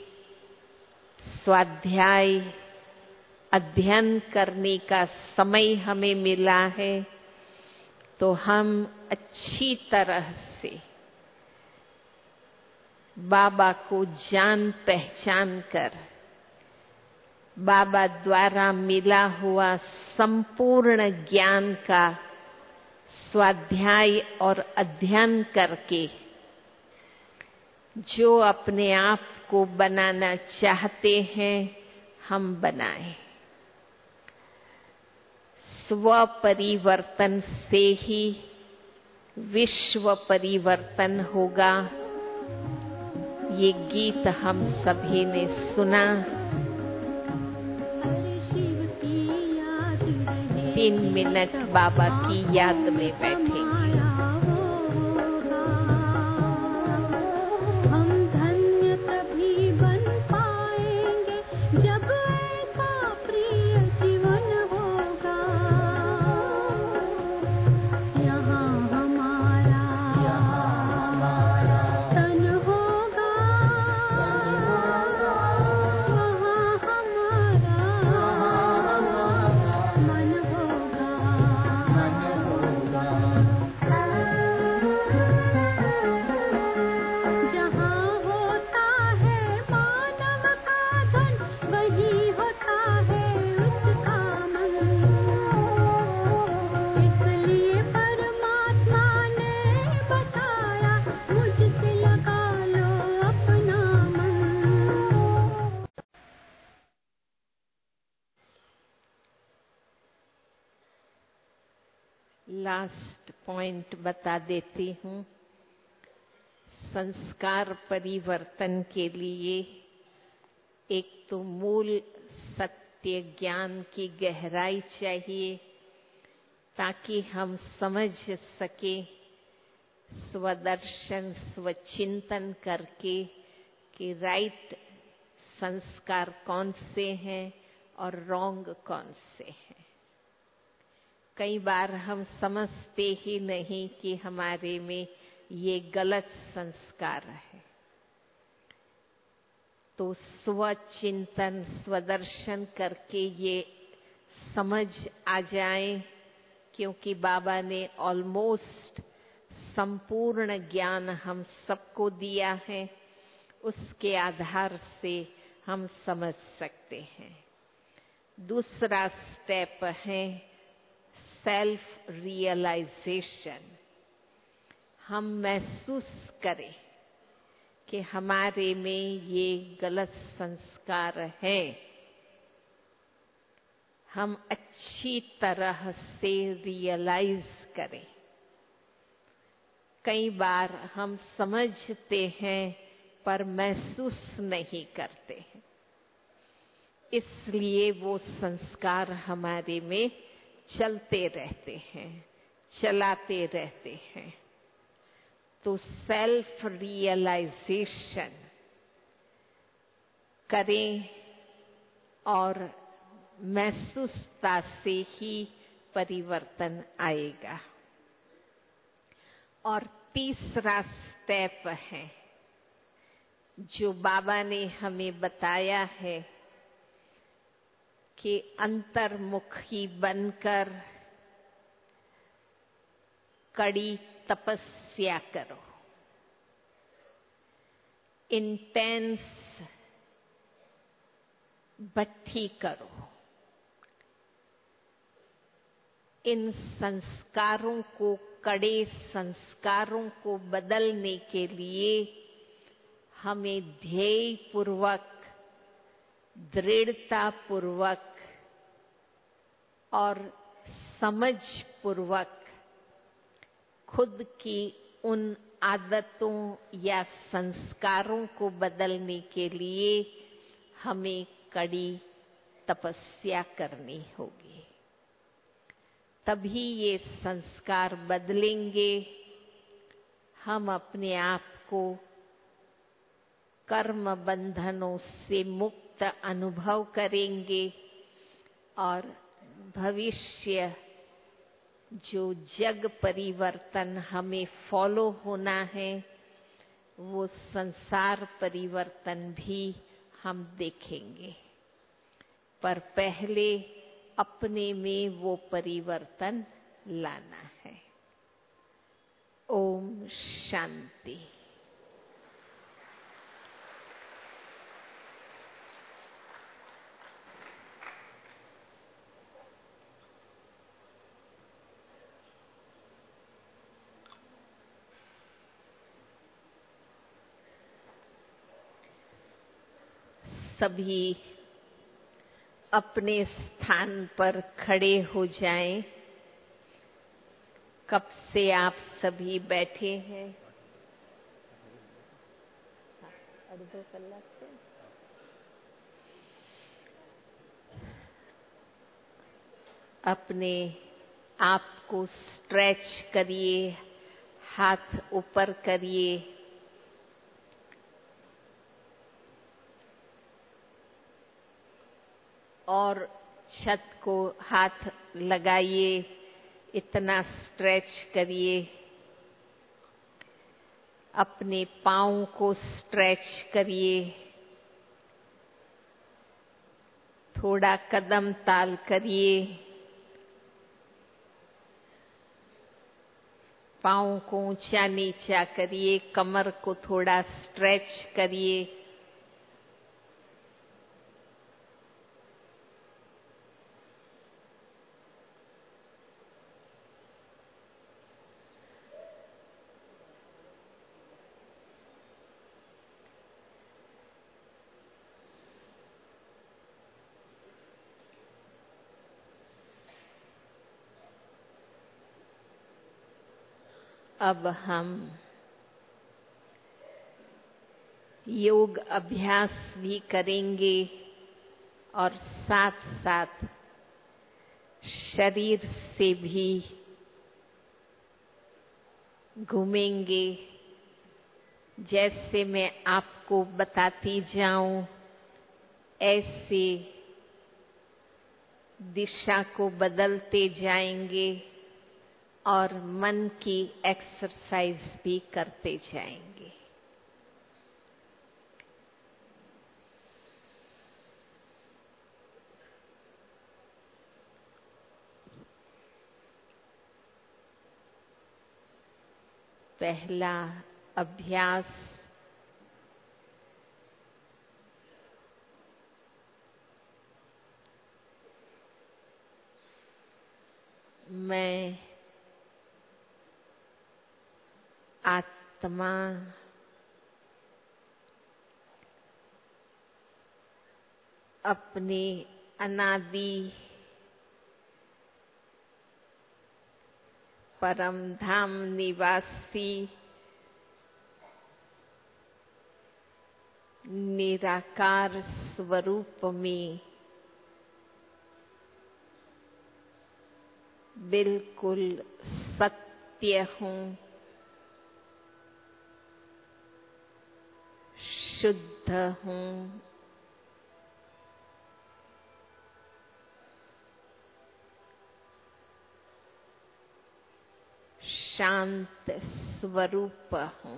स्वाध्याय अध्ययन करने का समय हमें मिला है, तो हम अच्छी तरह से बाबा को जान पहचान कर बाबा द्वारा मिला हुआ संपूर्ण ज्ञान का स्वाध्याय और अध्ययन करके जो अपने आप को बनाना चाहते हैं, हम बनाएं। स्व परिवर्तन से ही विश्व परिवर्तन होगा। ये गीत हम सभी ने सुना। 3 मिनट बाबा की याद में बैठेंगे। लास्ट पॉइंट बता देती हूँ। संस्कार परिवर्तन के लिए एक तो मूल सत्य ज्ञान की गहराई चाहिए, ताकि हम समझ सके स्वदर्शन स्वचिंतन करके कि राइट संस्कार कौन से हैं और रॉन्ग कौन से हैं। कई बार हम समझते ही नहीं कि हमारे में ये गलत संस्कार है। तो स्वचिंतन स्वदर्शन करके ये समझ आ जाए, क्योंकि बाबा ने ऑलमोस्ट संपूर्ण ज्ञान हम सबको दिया है, उसके आधार से हम समझ सकते हैं। दूसरा स्टेप है सेल्फ रियलाइजेशन। हम महसूस करें कि हमारे में ये गलत संस्कार है। हम अच्छी तरह से रियलाइज करें। कई बार हम समझते हैं पर महसूस नहीं करते हैं, इसलिए वो संस्कार हमारे में चलते रहते हैं, चलाते रहते हैं। तो सेल्फ रियलाइजेशन करें और महसूसता से ही परिवर्तन आएगा। और तीसरा स्टेप है जो बाबा ने हमें बताया है कि अंतर्मुखी बनकर कड़ी तपस्या करो, इंटेंस भट्ठी करो। इन संस्कारों को, कड़े संस्कारों को बदलने के लिए हमें ध्येय पूर्वक, दृढ़ता पूर्वक और समझ पूर्वक खुद की उन आदतों या संस्कारों को बदलने के लिए हमें कड़ी तपस्या करनी होगी। तभी ये संस्कार बदलेंगे। हम अपने आप को कर्म बंधनों से मुक्त अनुभव करेंगे और भविष्य जो जग परिवर्तन हमें फॉलो होना है, वो संसार परिवर्तन भी हम देखेंगे। पर पहले अपने में वो परिवर्तन लाना है। ओम शांति। सभी अपने स्थान पर खड़े हो जाएं। कब से आप सभी बैठे हैं? अर्धो कलाक से। अपने आप को स्ट्रेच करिए, हाथ ऊपर करिए। और छत को हाथ लगाइए, इतना स्ट्रेच करिए। अपने पाँव को स्ट्रेच करिए। थोड़ा कदम ताल करिए। पाँव को ऊंचा नीचा करिए। कमर को थोड़ा स्ट्रेच करिए। अब हम योग अभ्यास भी करेंगे और साथ साथ शरीर से भी घूमेंगे। जैसे मैं आपको बताती जाऊं, ऐसे दिशा को बदलते जाएंगे और मन की एक्सरसाइज भी करते जाएंगे। पहला अभ्यास, मैं आत्मा अपने अनादि परम धाम निवासी निराकार स्वरूप में बिल्कुल सत्य हूँ, शुद्ध हूँ, शांत स्वरूप हूँ।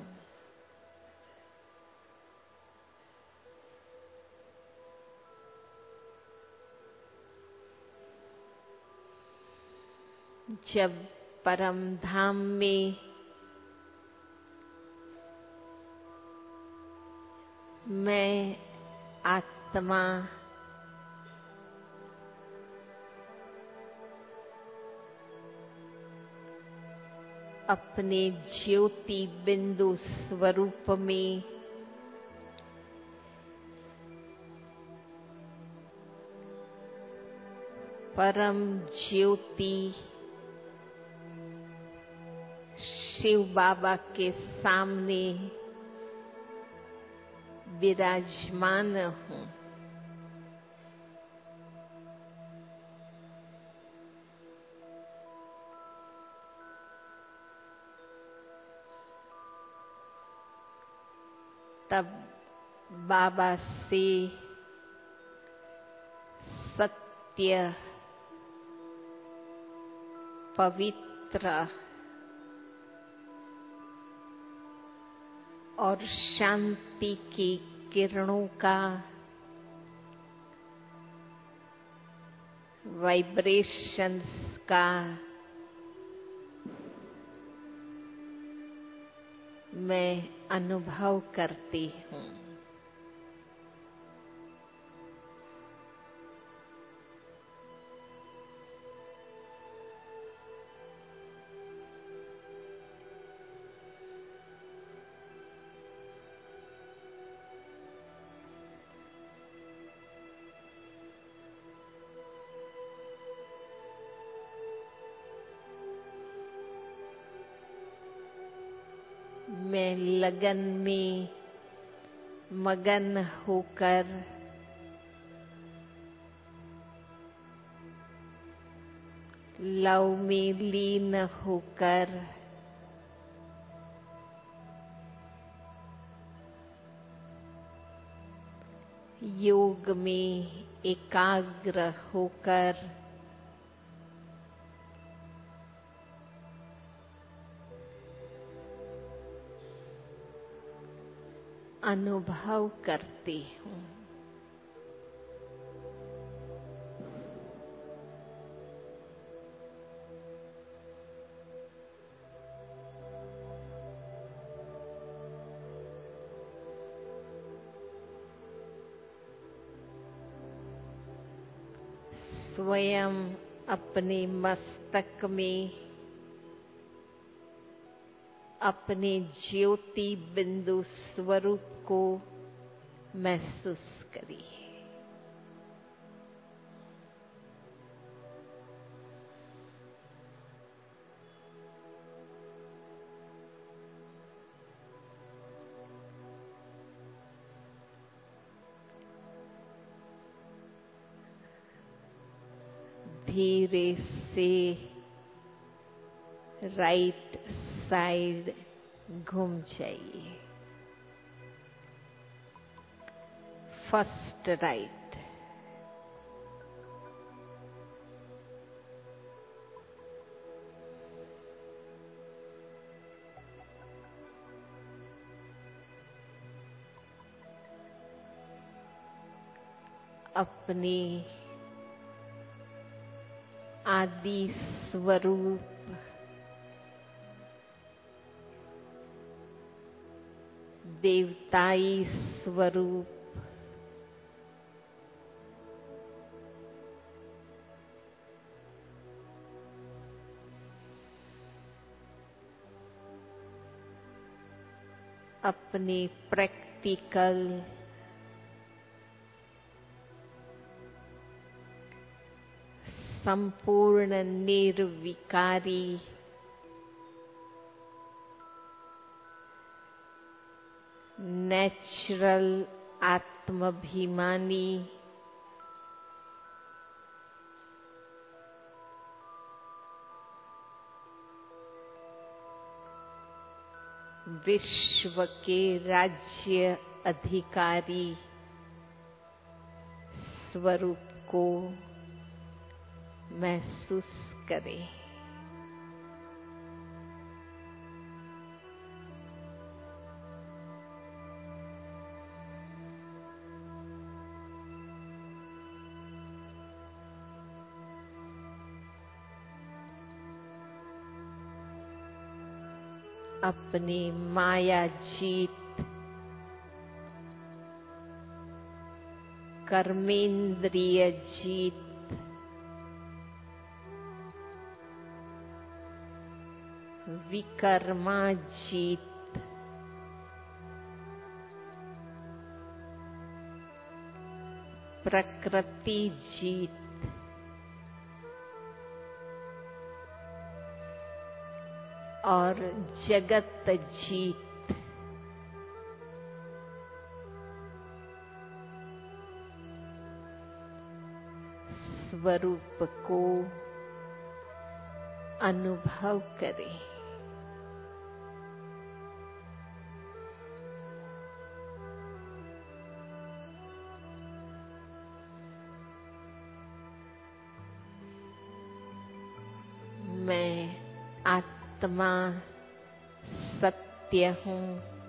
जब परम धाम में मैं आत्मा अपने ज्योति बिंदु स्वरूप में परम ज्योति शिव बाबा के सामने विराजमान हूँ, तब बाबा से सत्य, पवित्र और शांति की किरणों का वाइब्रेशंस का मैं अनुभव करती हूँ। मैं लगन में मगन होकर लव में लीन होकर योग में एकाग्र होकर अनुभव करती हूँ। स्वयं अपने मस्तक में अपने ज्योति बिंदु स्वरूप को महसूस करिए। धीरे से राइट साइड घूम जाइए। फर्स्ट राइट, अपने आदि स्वरूप देवताई स्वरूप अपने प्रैक्टिकल संपूर्ण निर्विकारी नेचुरल आत्माभिमानी विश्व के राज्य अधिकारी स्वरूप को महसूस करें। अपनी माया जीत, कर्मेंद्रिय जीत, विकर्मा जीत, प्रकृति जीत, और जगत जीत स्वरूप को अनुभव करें। मैं आत्मा सत्य हूँ।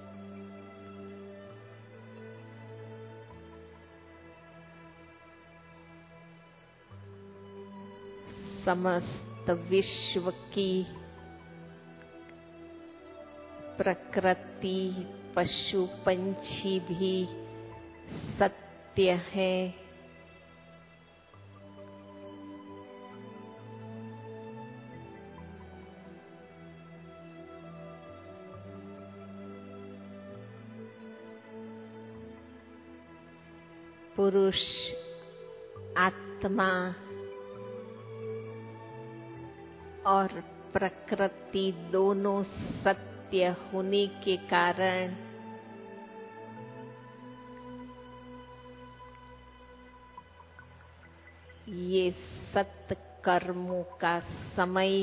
समस्त विश्व की प्रकृति, पशु पंछी भी सत्य है। पुरुष आत्मा और प्रकृति दोनों सत्य होने के कारण ये सत्य कर्मों का समय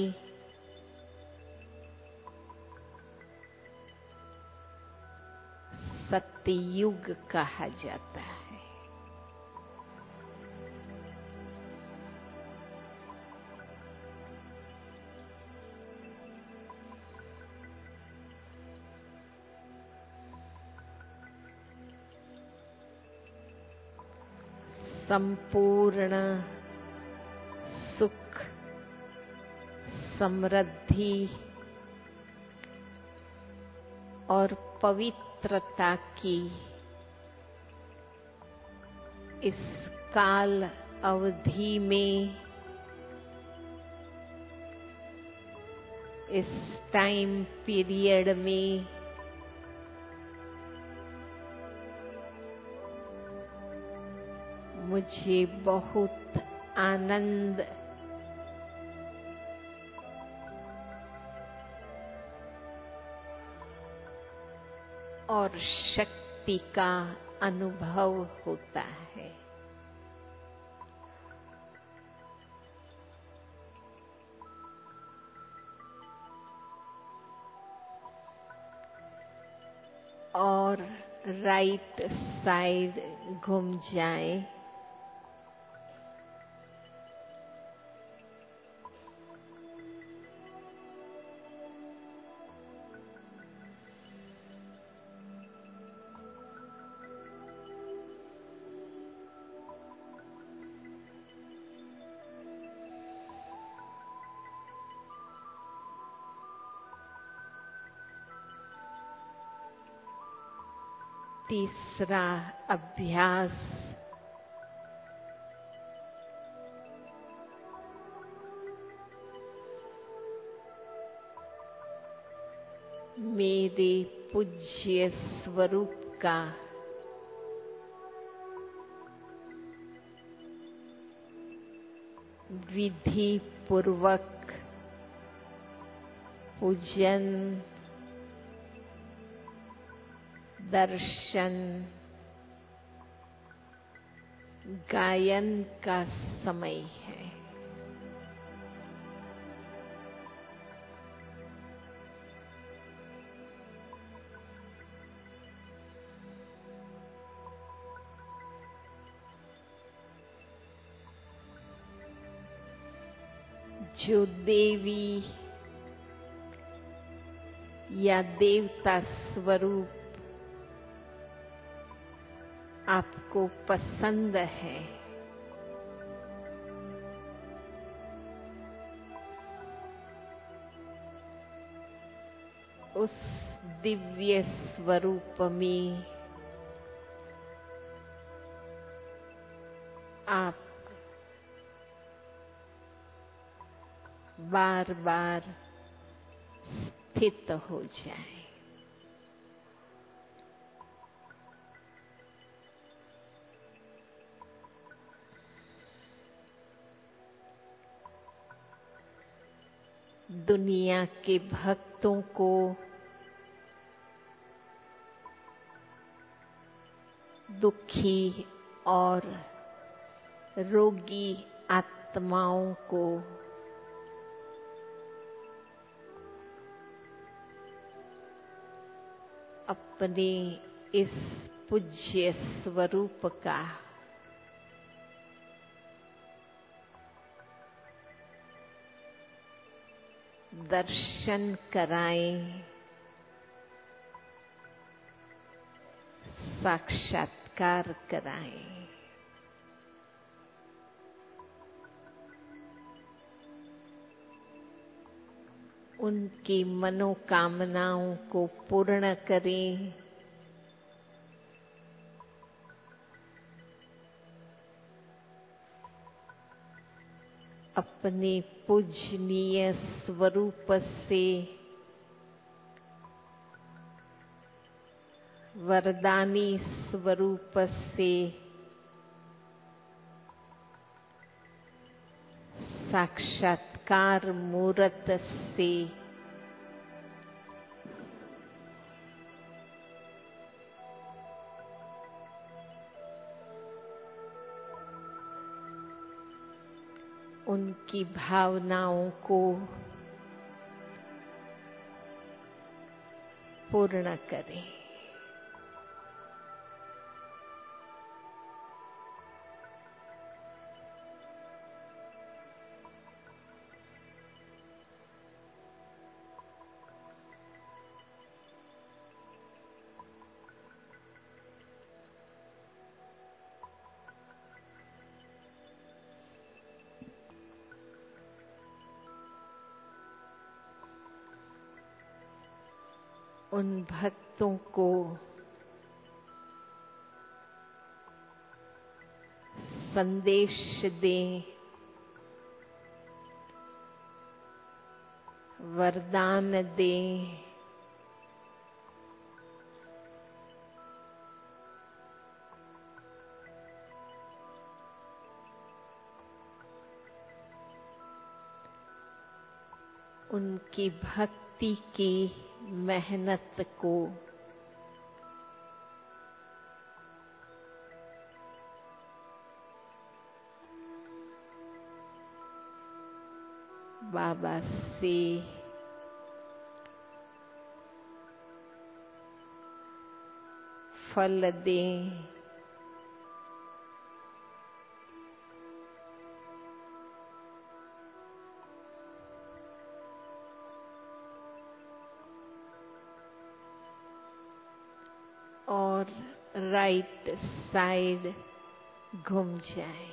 सत्ययुग कहा जाता है। संपूर्ण सुख, समृद्धि और पवित्रता की इस काल अवधि में, इस टाइम पीरियड में मुझे बहुत आनंद और शक्ति का अनुभव होता है। और राइट साइड घूम जाए। तीसरा अभ्यास, मेरे पूज्य स्वरूप का विधि पूर्वक पूजन, दर्शन, गायन का समय है। जो देवी या देवता स्वरूप आपको पसंद है, उस दिव्य स्वरूप में आप बार बार स्थित हो जाएं। दुनिया के भक्तों को दुखी और रोगी आत्माओं को अपने इस पूज्य स्वरूप का दर्शन कराएं, साक्षात्कार कराएं। उनकी मनोकामनाओं को पूर्ण करें। अपने पूजनीय स्वरूप से वरदानी स्वरूप से साक्षात्कार मूर्त से उनकी भावनाओं को पूर्ण करें। उन भक्तों को संदेश दें, वरदान दें, उनकी भक्ति की मेहनत को बाबा से फल दें। और राइट साइड घूम जाए।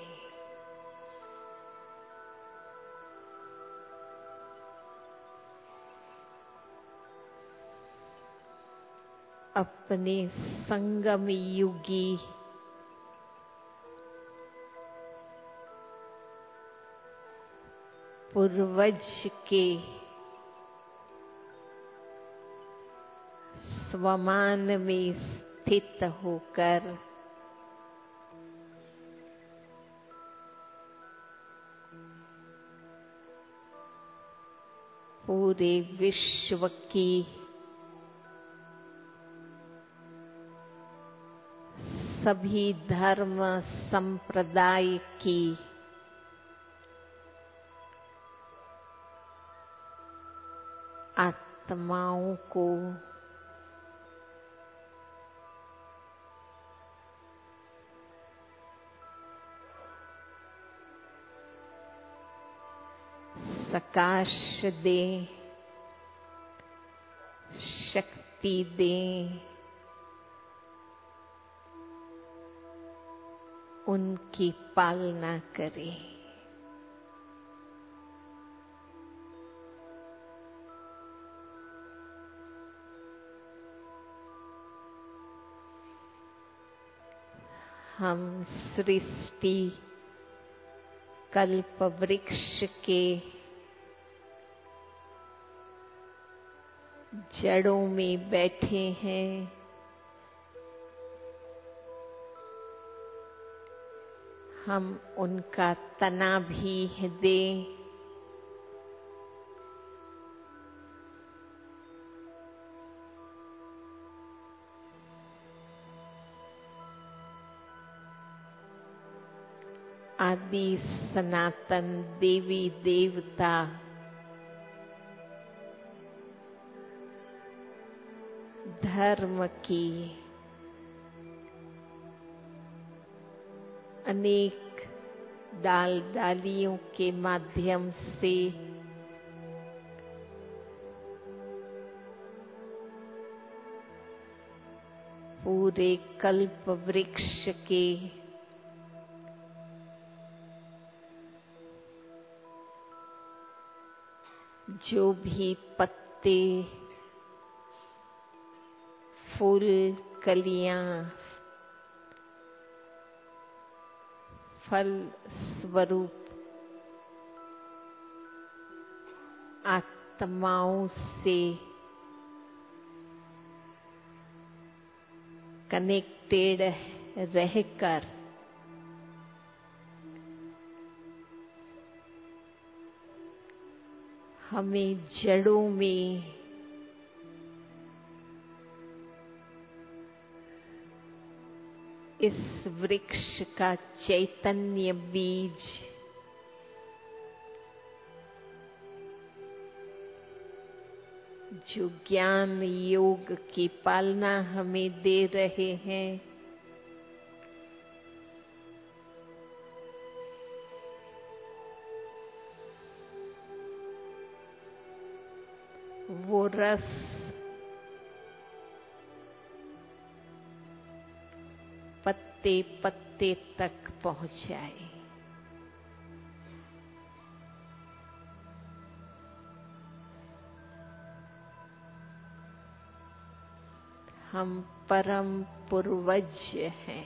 अपने संगम युगी पूर्वज के स्वमान में स्थित होकर पूरे विश्व की सभी धर्म संप्रदाय की आत्माओं को प्रकाश दें, शक्ति दें, उनकी पालना करें। हम सृष्टि कल्प वृक्ष के जड़ों में बैठे हैं। हम उनका तना भी दें। आदि सनातन देवी देवता धर्म की अनेक डाल डालियों के माध्यम से पूरे कल्प वृक्ष के जो भी पत्ते, फूल, कलियां, फल स्वरूप आत्माओं से कनेक्टेड रहकर हमें जड़ों में इस वृक्ष का चैतन्य बीज जो ज्ञान योग की पालना हमें दे रहे हैं, वो रस पत्ते पत्ते तक पहुंचाए। हम परम पूर्वज हैं।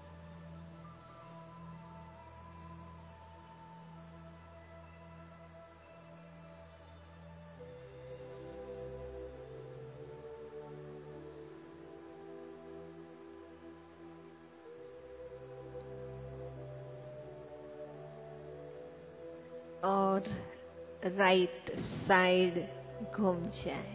और राइट साइड घूम जाए।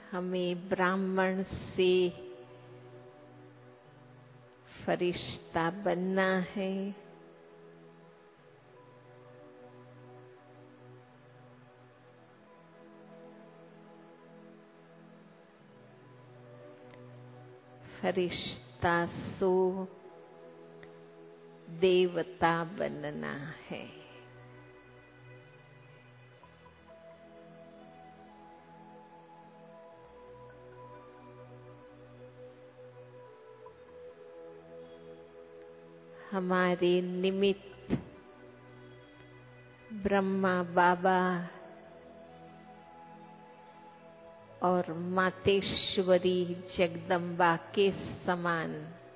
हमें ब्राह्मण से फरिश्ता बनना है। फरिश्ता सो देवता बनना है। हमारे निमित्त ब्रह्मा बाबा और मातेश्वरी जगदम्बा के समान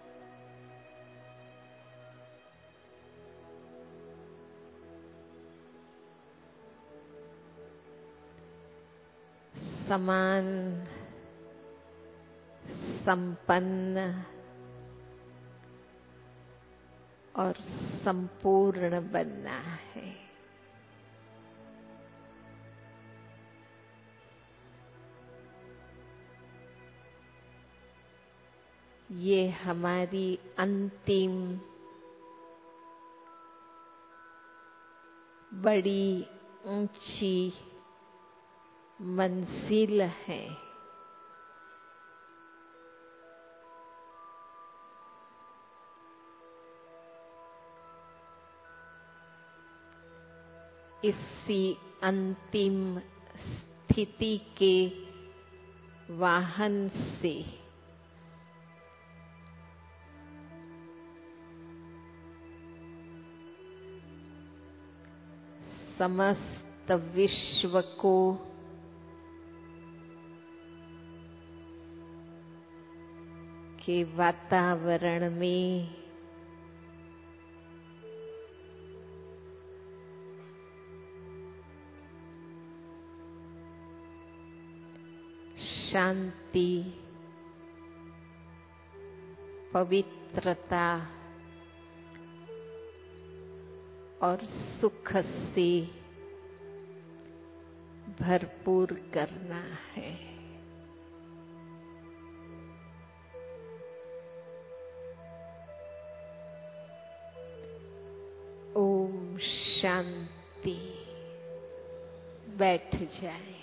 समान संपन्न और संपूर्ण बनना है। ये हमारी अंतिम बड़ी ऊंची मंजिल है। इसी अंतिम स्थिति के वाहन से समस्त विश्व को के वातावरण में शांति, पवित्रता और सुख से भरपूर करना है। ओम शांति। बैठ जाए।